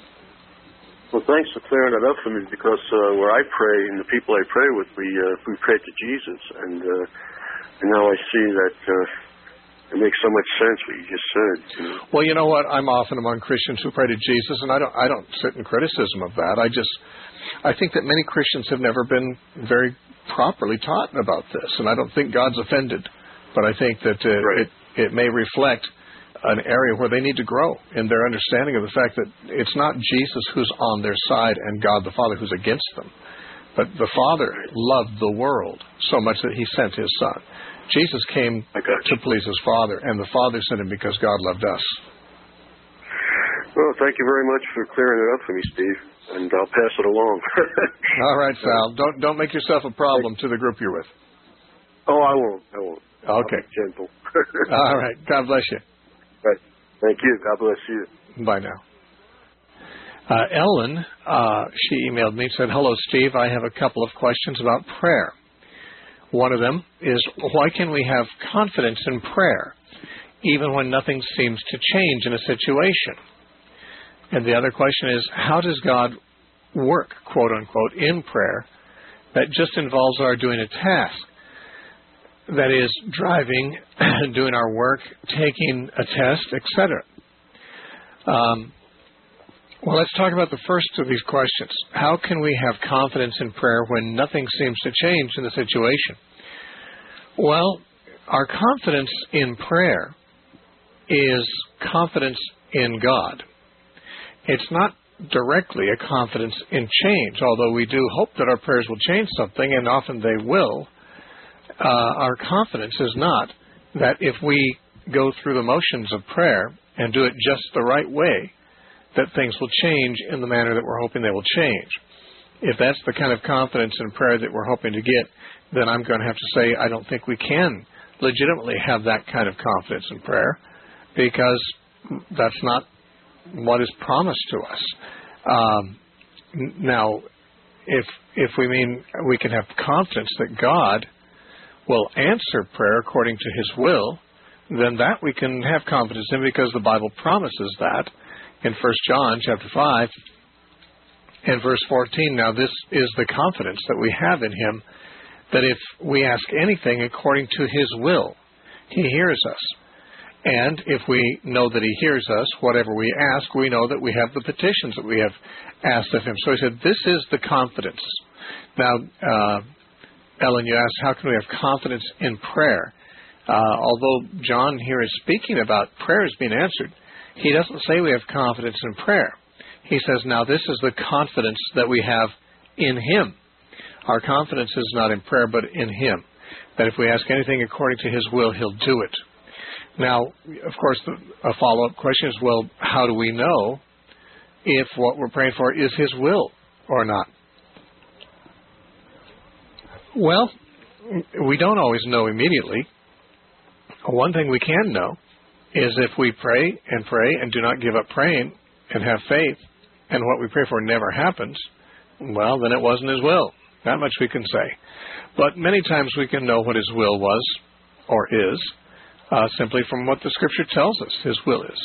Well, thanks for clearing that up for me, because uh, where I pray and the people I pray with, we uh, we pray to Jesus, and, uh, and now I see that uh, it makes so much sense what you just said. You know? Well, you know what? I'm often among Christians who pray to Jesus, and I don't I don't sit in criticism of that. I just I think that many Christians have never been very properly taught about this, and I don't think God's offended, but I think that uh, right. it, it may reflect an area where they need to grow in their understanding of the fact that it's not Jesus who's on their side and God the Father who's against them, but the Father loved the world so much that he sent his Son. Jesus came to please his Father, and the Father sent him because God loved us. Well, thank you very much for clearing it up for me, Steve, and I'll pass it along. All right, Sal. Don't don't make yourself a problem to the group you're with. Oh, I won't. I won't. Okay. I'll be gentle. All right. God bless you. Right. Thank you. God bless you. Bye now. Uh, Ellen, uh, she emailed me and said, "Hello, Steve. I have a couple of questions about prayer. One of them is, why can we have confidence in prayer even when nothing seems to change in a situation? And the other question is, how does God work, quote unquote, in prayer that just involves our doing a task? That is, driving, doing our work, taking a test, et cetera" Um, well, let's talk about the first of these questions. How can we have confidence in prayer when nothing seems to change in the situation? Well, our confidence in prayer is confidence in God. It's not directly a confidence in change, although we do hope that our prayers will change something, and often they will. Uh, our confidence is not that if we go through the motions of prayer and do it just the right way, that things will change in the manner that we're hoping they will change. If that's the kind of confidence in prayer that we're hoping to get, then I'm going to have to say I don't think we can legitimately have that kind of confidence in prayer, because that's not what is promised to us. Um, now, if if we mean we can have confidence that God will answer prayer according to his will, then that we can have confidence in, because the Bible promises that in First John chapter five and verse fourteen. Now this is the confidence that we have in him, that if we ask anything according to his will, he hears us. And if we know that he hears us, whatever we ask, we know that we have the petitions that we have asked of him. So he said, this is the confidence. Now, uh, Ellen, you asked, how can we have confidence in prayer? Uh, although John here is speaking about prayers being answered, he doesn't say we have confidence in prayer. He says, now this is the confidence that we have in him. Our confidence is not in prayer, but in him. That if we ask anything according to his will, he'll do it. Now, of course, the, a follow-up question is, well, how do we know if what we're praying for is his will or not? Well, we don't always know immediately. One thing we can know is if we pray and pray and do not give up praying and have faith, and what we pray for never happens, well, then it wasn't his will. That much we can say. But many times we can know what his will was or is, uh, simply from what the Scripture tells us his will is.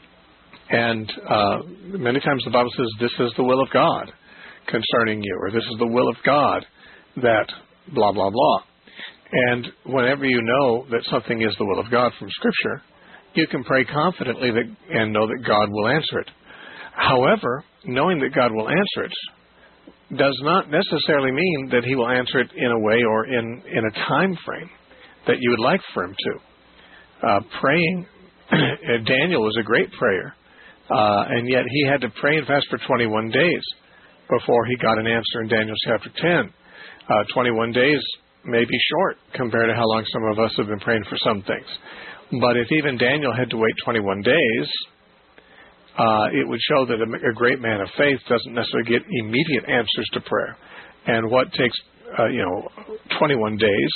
And uh, many times the Bible says, this is the will of God concerning you, or this is the will of God that blah, blah, blah. And whenever you know that something is the will of God from Scripture, you can pray confidently that, and know that God will answer it. However, knowing that God will answer it does not necessarily mean that he will answer it in a way or in, in a time frame that you would like for him to. Uh, praying, Daniel was a great prayer, uh, and yet he had to pray and fast for twenty-one days before he got an answer in Daniel chapter ten. Uh, twenty-one days may be short compared to how long some of us have been praying for some things. But if even Daniel had to wait twenty-one days, uh, it would show that a, a great man of faith doesn't necessarily get immediate answers to prayer. And what takes, uh, you know, twenty-one days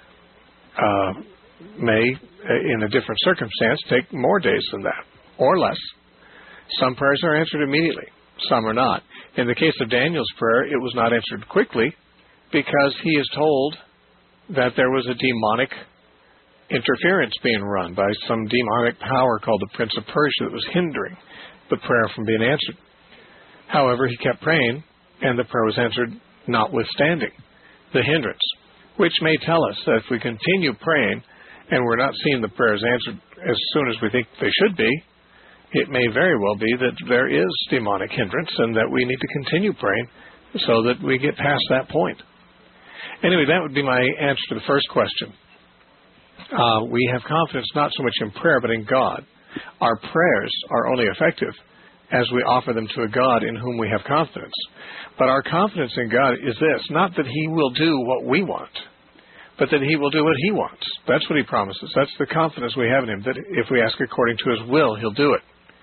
uh, may, in a different circumstance, take more days than that, or less. Some prayers are answered immediately, some are not. In the case of Daniel's prayer, it was not answered quickly because he is told that there was a demonic interference being run by some demonic power called the Prince of Persia that was hindering the prayer from being answered. However, he kept praying, and the prayer was answered notwithstanding the hindrance, which may tell us that if we continue praying and we're not seeing the prayers answered as soon as we think they should be, it may very well be that there is demonic hindrance and that we need to continue praying so that we get past that point. Anyway, that would be my answer to the first question. Uh, we have confidence not so much in prayer, but in God. Our prayers are only effective as we offer them to a God in whom we have confidence. But our confidence in God is this, not that He will do what we want, but that He will do what He wants. That's what He promises. That's the confidence we have in Him, that if we ask according to His will, He'll do it.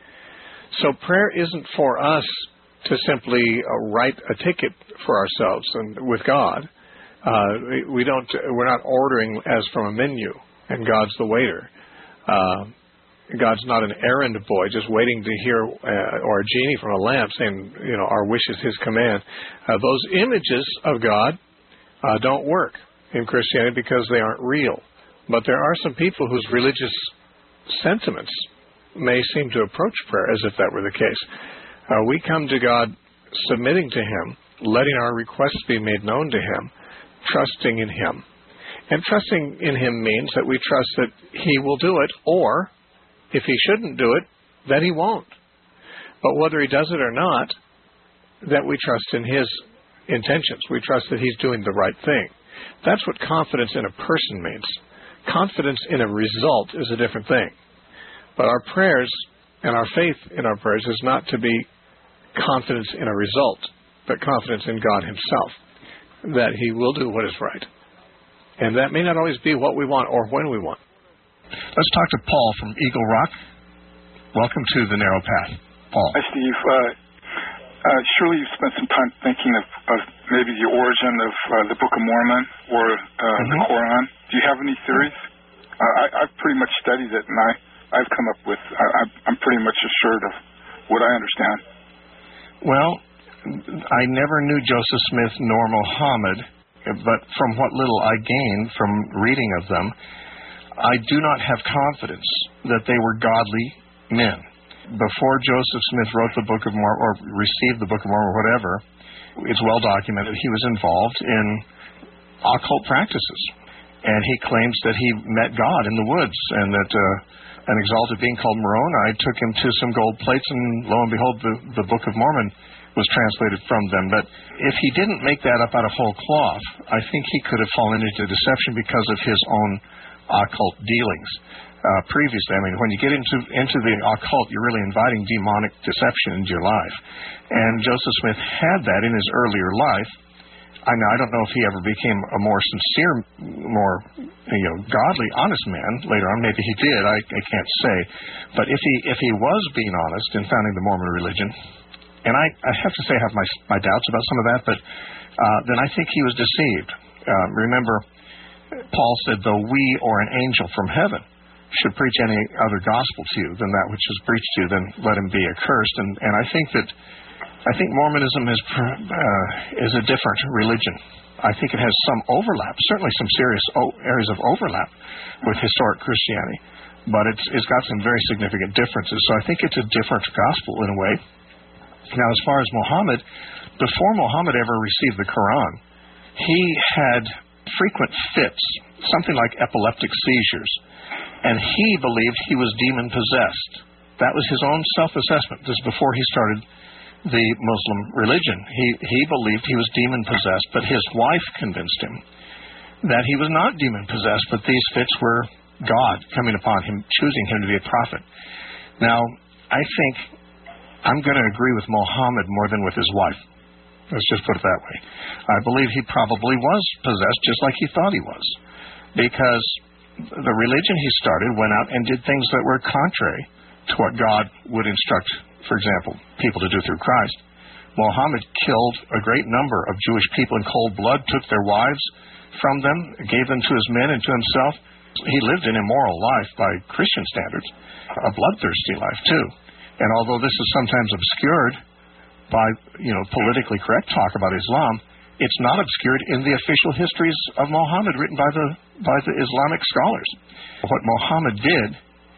So prayer isn't for us to simply uh, write a ticket for ourselves and with God. Uh, we don't. We're not ordering as from a menu, and God's the waiter. Uh, God's not an errand boy just waiting to hear, uh, or a genie from a lamp saying, you know, our wish is His command. Uh, those images of God uh, don't work in Christianity because they aren't real. But there are some people whose religious sentiments may seem to approach prayer as if that were the case. Uh, we come to God submitting to Him, letting our requests be made known to Him, trusting in Him. And trusting in Him means that we trust that He will do it, or if He shouldn't do it, that He won't. But whether He does it or not, that we trust in His intentions. We trust that He's doing the right thing. That's what confidence in a person means. Confidence in a result is a different thing. But our prayers and our faith in our prayers is not to be confidence in a result, but confidence in God Himself, that He will do what is right. And that may not always be what we want or when we want. Let's talk to Paul from Eagle Rock. Welcome to the Narrow Path, Paul. Hi, Steve. Uh, uh, surely you've spent some time thinking of, of maybe the origin of uh, the Book of Mormon or uh, mm-hmm. the Quran. Do you have any theories? Uh, I, I've pretty much studied it, and I, I've come up with, I, I'm pretty much assured of what I understand. Well, I never knew Joseph Smith nor Muhammad, but from what little I gained from reading of them, I do not have confidence that they were godly men. Before Joseph Smith wrote the Book of Mormon, or received the Book of Mormon, or whatever, it's well documented he was involved in occult practices. And he claims that he met God in the woods, and that uh, an exalted being called Moroni took him to some gold plates, and lo and behold, the, the Book of Mormon was translated from them. But if he didn't make that up out of whole cloth, I think he could have fallen into deception because of his own occult dealings. Uh, previously, I mean, when you get into into the occult, you're really inviting demonic deception into your life. And Joseph Smith had that in his earlier life. I know I don't know if he ever became a more sincere, more you know, godly, honest man later on. Maybe he did. I, I can't say. But if he if he was being honest in founding the Mormon religion, and I, I have to say I have my my doubts about some of that, but uh, then I think he was deceived. Uh, remember, Paul said, "Though we or an angel from heaven should preach any other gospel to you than that which is preached to you, then let him be accursed." And and I think that I think Mormonism is uh, is a different religion. I think it has some overlap, certainly some serious o- areas of overlap with historic Christianity, but it's it's got some very significant differences. So I think it's a different gospel in a way. Now, as far as Muhammad, before Muhammad ever received the Quran, he had frequent fits, something like epileptic seizures, and he believed he was demon-possessed. That was his own self-assessment. This is before he started the Muslim religion. He he believed he was demon-possessed, but his wife convinced him that he was not demon-possessed, but these fits were God coming upon him, choosing him to be a prophet. Now, I think I'm going to agree with Muhammad more than with his wife. Let's just put it that way. I believe he probably was possessed just like he thought he was, because the religion he started went out and did things that were contrary to what God would instruct, for example, people to do through Christ. Muhammad killed a great number of Jewish people in cold blood, took their wives from them, gave them to his men and to himself. He lived an immoral life by Christian standards, a bloodthirsty life too. And although this is sometimes obscured by, you know, politically correct talk about Islam, it's not obscured in the official histories of Muhammad written by the by the Islamic scholars. What Muhammad did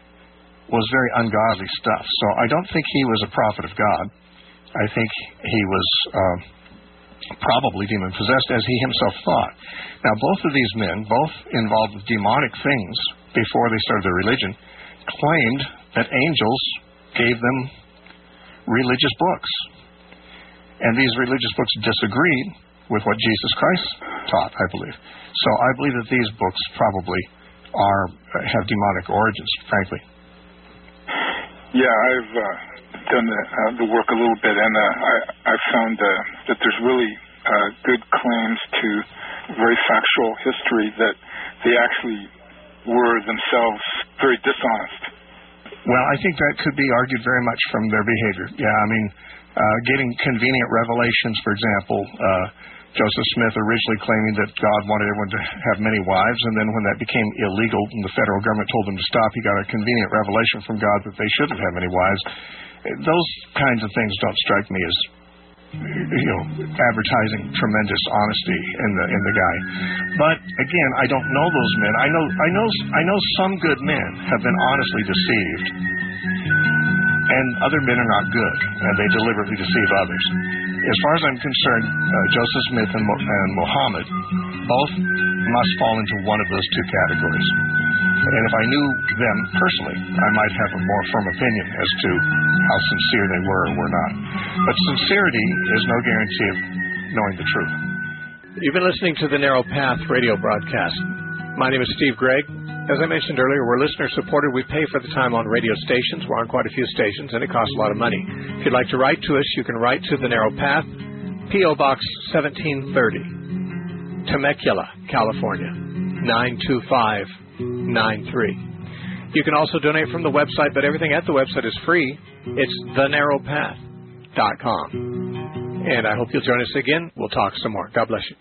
was very ungodly stuff. So I don't think he was a prophet of God. I think he was uh, probably demon-possessed, as he himself thought. Now, both of these men, both involved with demonic things before they started their religion, claimed that angels gave them religious books. And these religious books disagreed with what Jesus Christ taught, I believe. So I believe that these books probably are have demonic origins, frankly. Yeah, I've uh, done the, uh, the work a little bit, and uh, I, I've found uh, that there's really uh, good claims to very factual history that they actually were themselves very dishonest. Well, I think that could be argued very much from their behavior. Yeah, I mean, uh, getting convenient revelations, for example, uh, Joseph Smith originally claiming that God wanted everyone to have many wives, and then when that became illegal and the federal government told him to stop, he got a convenient revelation from God that they shouldn't have many wives. Those kinds of things don't strike me as, you know, advertising tremendous honesty in the in the guy. But again, I don't know those men. I know I know I know some good men have been honestly deceived, and other men are not good, and they deliberately deceive others. As far as I'm concerned, uh, Joseph Smith and, Mo- and Muhammad both must fall into one of those two categories. And if I knew them personally, I might have a more firm opinion as to how sincere they were or were not. But sincerity is no guarantee of knowing the truth. You've been listening to the Narrow Path radio broadcast. My name is Steve Gregg. As I mentioned earlier, we're listener-supported. We pay for the time on radio stations. We're on quite a few stations, and it costs a lot of money. If you'd like to write to us, you can write to the Narrow Path, P O. Box seventeen thirty, Temecula, California, nine two five nine three. You can also donate from the website, but everything at the website is free. It's the narrow path dot com. And I hope you'll join us again. We'll talk some more. God bless you.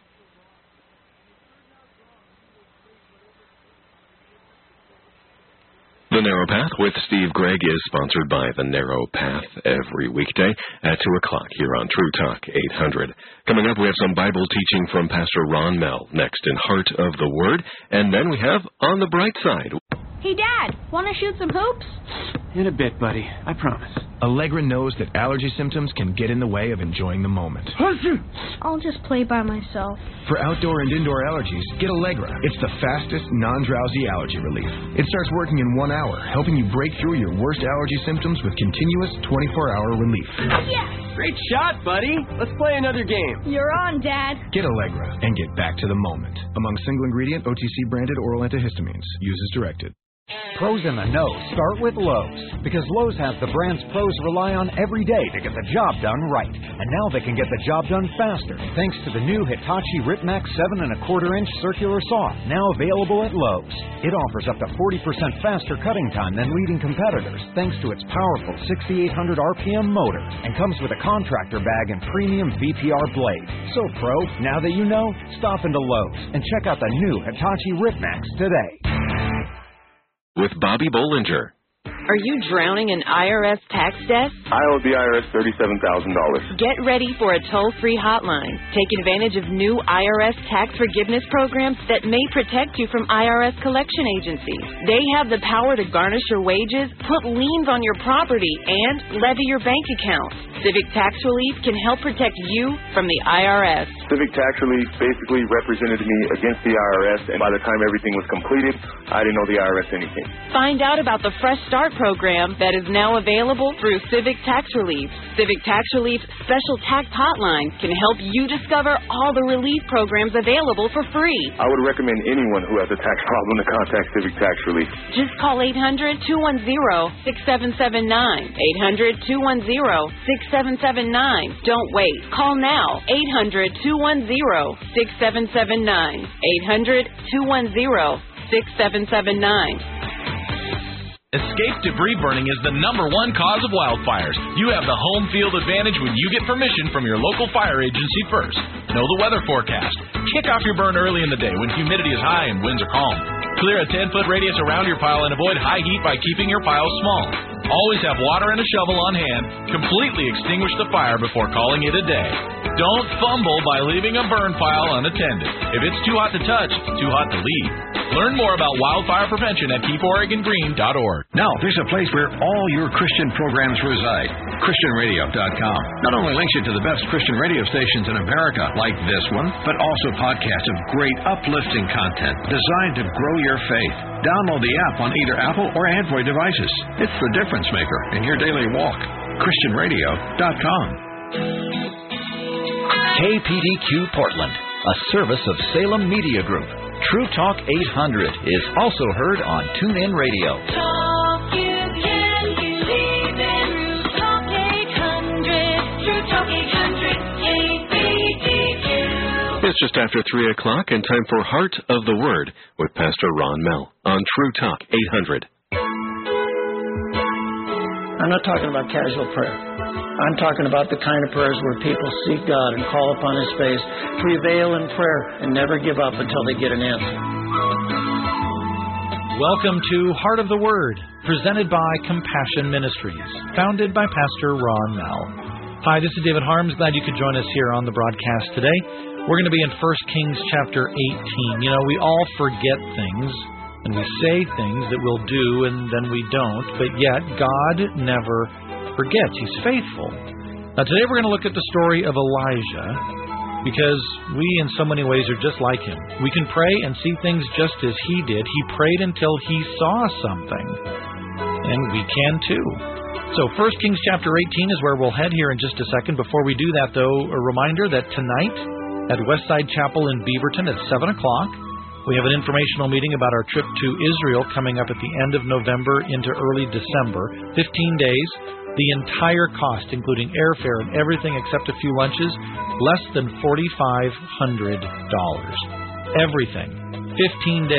The Narrow Path with Steve Gregg is sponsored by The Narrow Path every weekday at two o'clock here on True Talk eight hundred. Coming up, we have some Bible teaching from Pastor Ron Mell next in Heart of the Word. And then we have On the Bright Side. Hey, Dad, want to shoot some hoops? In a bit, buddy. I promise. Allegra knows that allergy symptoms can get in the way of enjoying the moment. I'll just play by myself. For outdoor and indoor allergies, get Allegra. It's the fastest, non-drowsy allergy relief. It starts working in one hour, helping you break through your worst allergy symptoms with continuous twenty-four hour relief. Yes! Great shot, buddy. Let's play another game. You're on, Dad. Get Allegra and get back to the moment. Among single-ingredient, O T C-branded oral antihistamines. Use as directed. Pros in the know start with Lowe's, because Lowe's has the brands pros rely on every day to get the job done right. And now they can get the job done faster, thanks to the new Hitachi RIPMAX seven and a quarter inch circular saw, now available at Lowe's. It offers up to forty percent faster cutting time than leading competitors, thanks to its powerful sixty-eight hundred R P M motor, and comes with a contractor bag and premium V P R blade. So, Pro, now that you know, stop into Lowe's and check out the new Hitachi RIPMAX today. With Bobby Bollinger. Are you drowning in I R S tax debt? I owe the I R S thirty-seven thousand dollars. Get ready for a toll-free hotline. Take advantage of new I R S tax forgiveness programs that may protect you from I R S collection agencies. They have the power to garnish your wages, put liens on your property, and levy your bank accounts. Civic Tax Relief can help protect you from the I R S. Civic Tax Relief basically represented me against the I R S, and by the time everything was completed, I didn't owe the I R S anything. Find out about the Fresh Start program that is now available through Civic Tax Relief. Civic Tax Relief's special tax hotline can help you discover all the relief programs available for free. I would recommend anyone who has a tax problem to contact Civic Tax Relief. Just call eight hundred, two one zero, six seven seven nine. eight hundred, two one zero, six seven seven nine. Don't wait. Call now. eight hundred, two one zero, six seven seven nine. eight hundred, two one zero, six seven seven nine. Escape debris burning is the number one cause of wildfires. You have the home field advantage when you get permission from your local fire agency first. Know the weather forecast. Kick off your burn early in the day when humidity is high and winds are calm. Clear a ten-foot radius around your pile and avoid high heat by keeping your pile small. Always have water and a shovel on hand. Completely extinguish the fire before calling it a day. Don't fumble by leaving a burn pile unattended. If it's too hot to touch, it's too hot to leave. Learn more about wildfire prevention at keep oregon green dot org. Now, there's a place where all your Christian programs reside. Christian radio dot com. Not only links you to the best Christian radio stations in America, like this one, but also podcasts of great uplifting content designed to grow your faith. Download the app on either Apple or Android devices. It's the difference maker in your daily walk. Christian radio dot com. K P D Q Portland, a service of Salem Media Group. True Talk eight hundred is also heard on TuneIn Radio. Talk you can believe in. True Talk eight hundred. True Talk eight hundred. K P D Q. It's just after three o'clock and time for Heart of the Word with Pastor Ron Mell on True Talk eight hundred. I'm not talking about casual prayer. I'm talking about the kind of prayers where people seek God and call upon His face, prevail in prayer, and never give up until they get an answer. Welcome to Heart of the Word, presented by Compassion Ministries, founded by Pastor Ron Mell. Hi, this is David Harms. Glad you could join us here on the broadcast today. We're going to be in First Kings chapter eighteen. You know, we all forget things, and we say things that we'll do, and then we don't, but yet God never forgets. He's faithful. Now, today we're going to look at the story of Elijah, because we in so many ways are just like him. We can pray and see things just as he did. He prayed until he saw something, and we can too. So First Kings chapter eighteen is where we'll head here in just a second. Before we do that, though, a reminder that tonight at Westside Chapel in Beaverton at seven o'clock, we have an informational meeting about our trip to Israel coming up at the end of November into early December. fifteen days, the entire cost, including airfare and everything except a few lunches, less than four thousand five hundred dollars. Everything. fifteen days.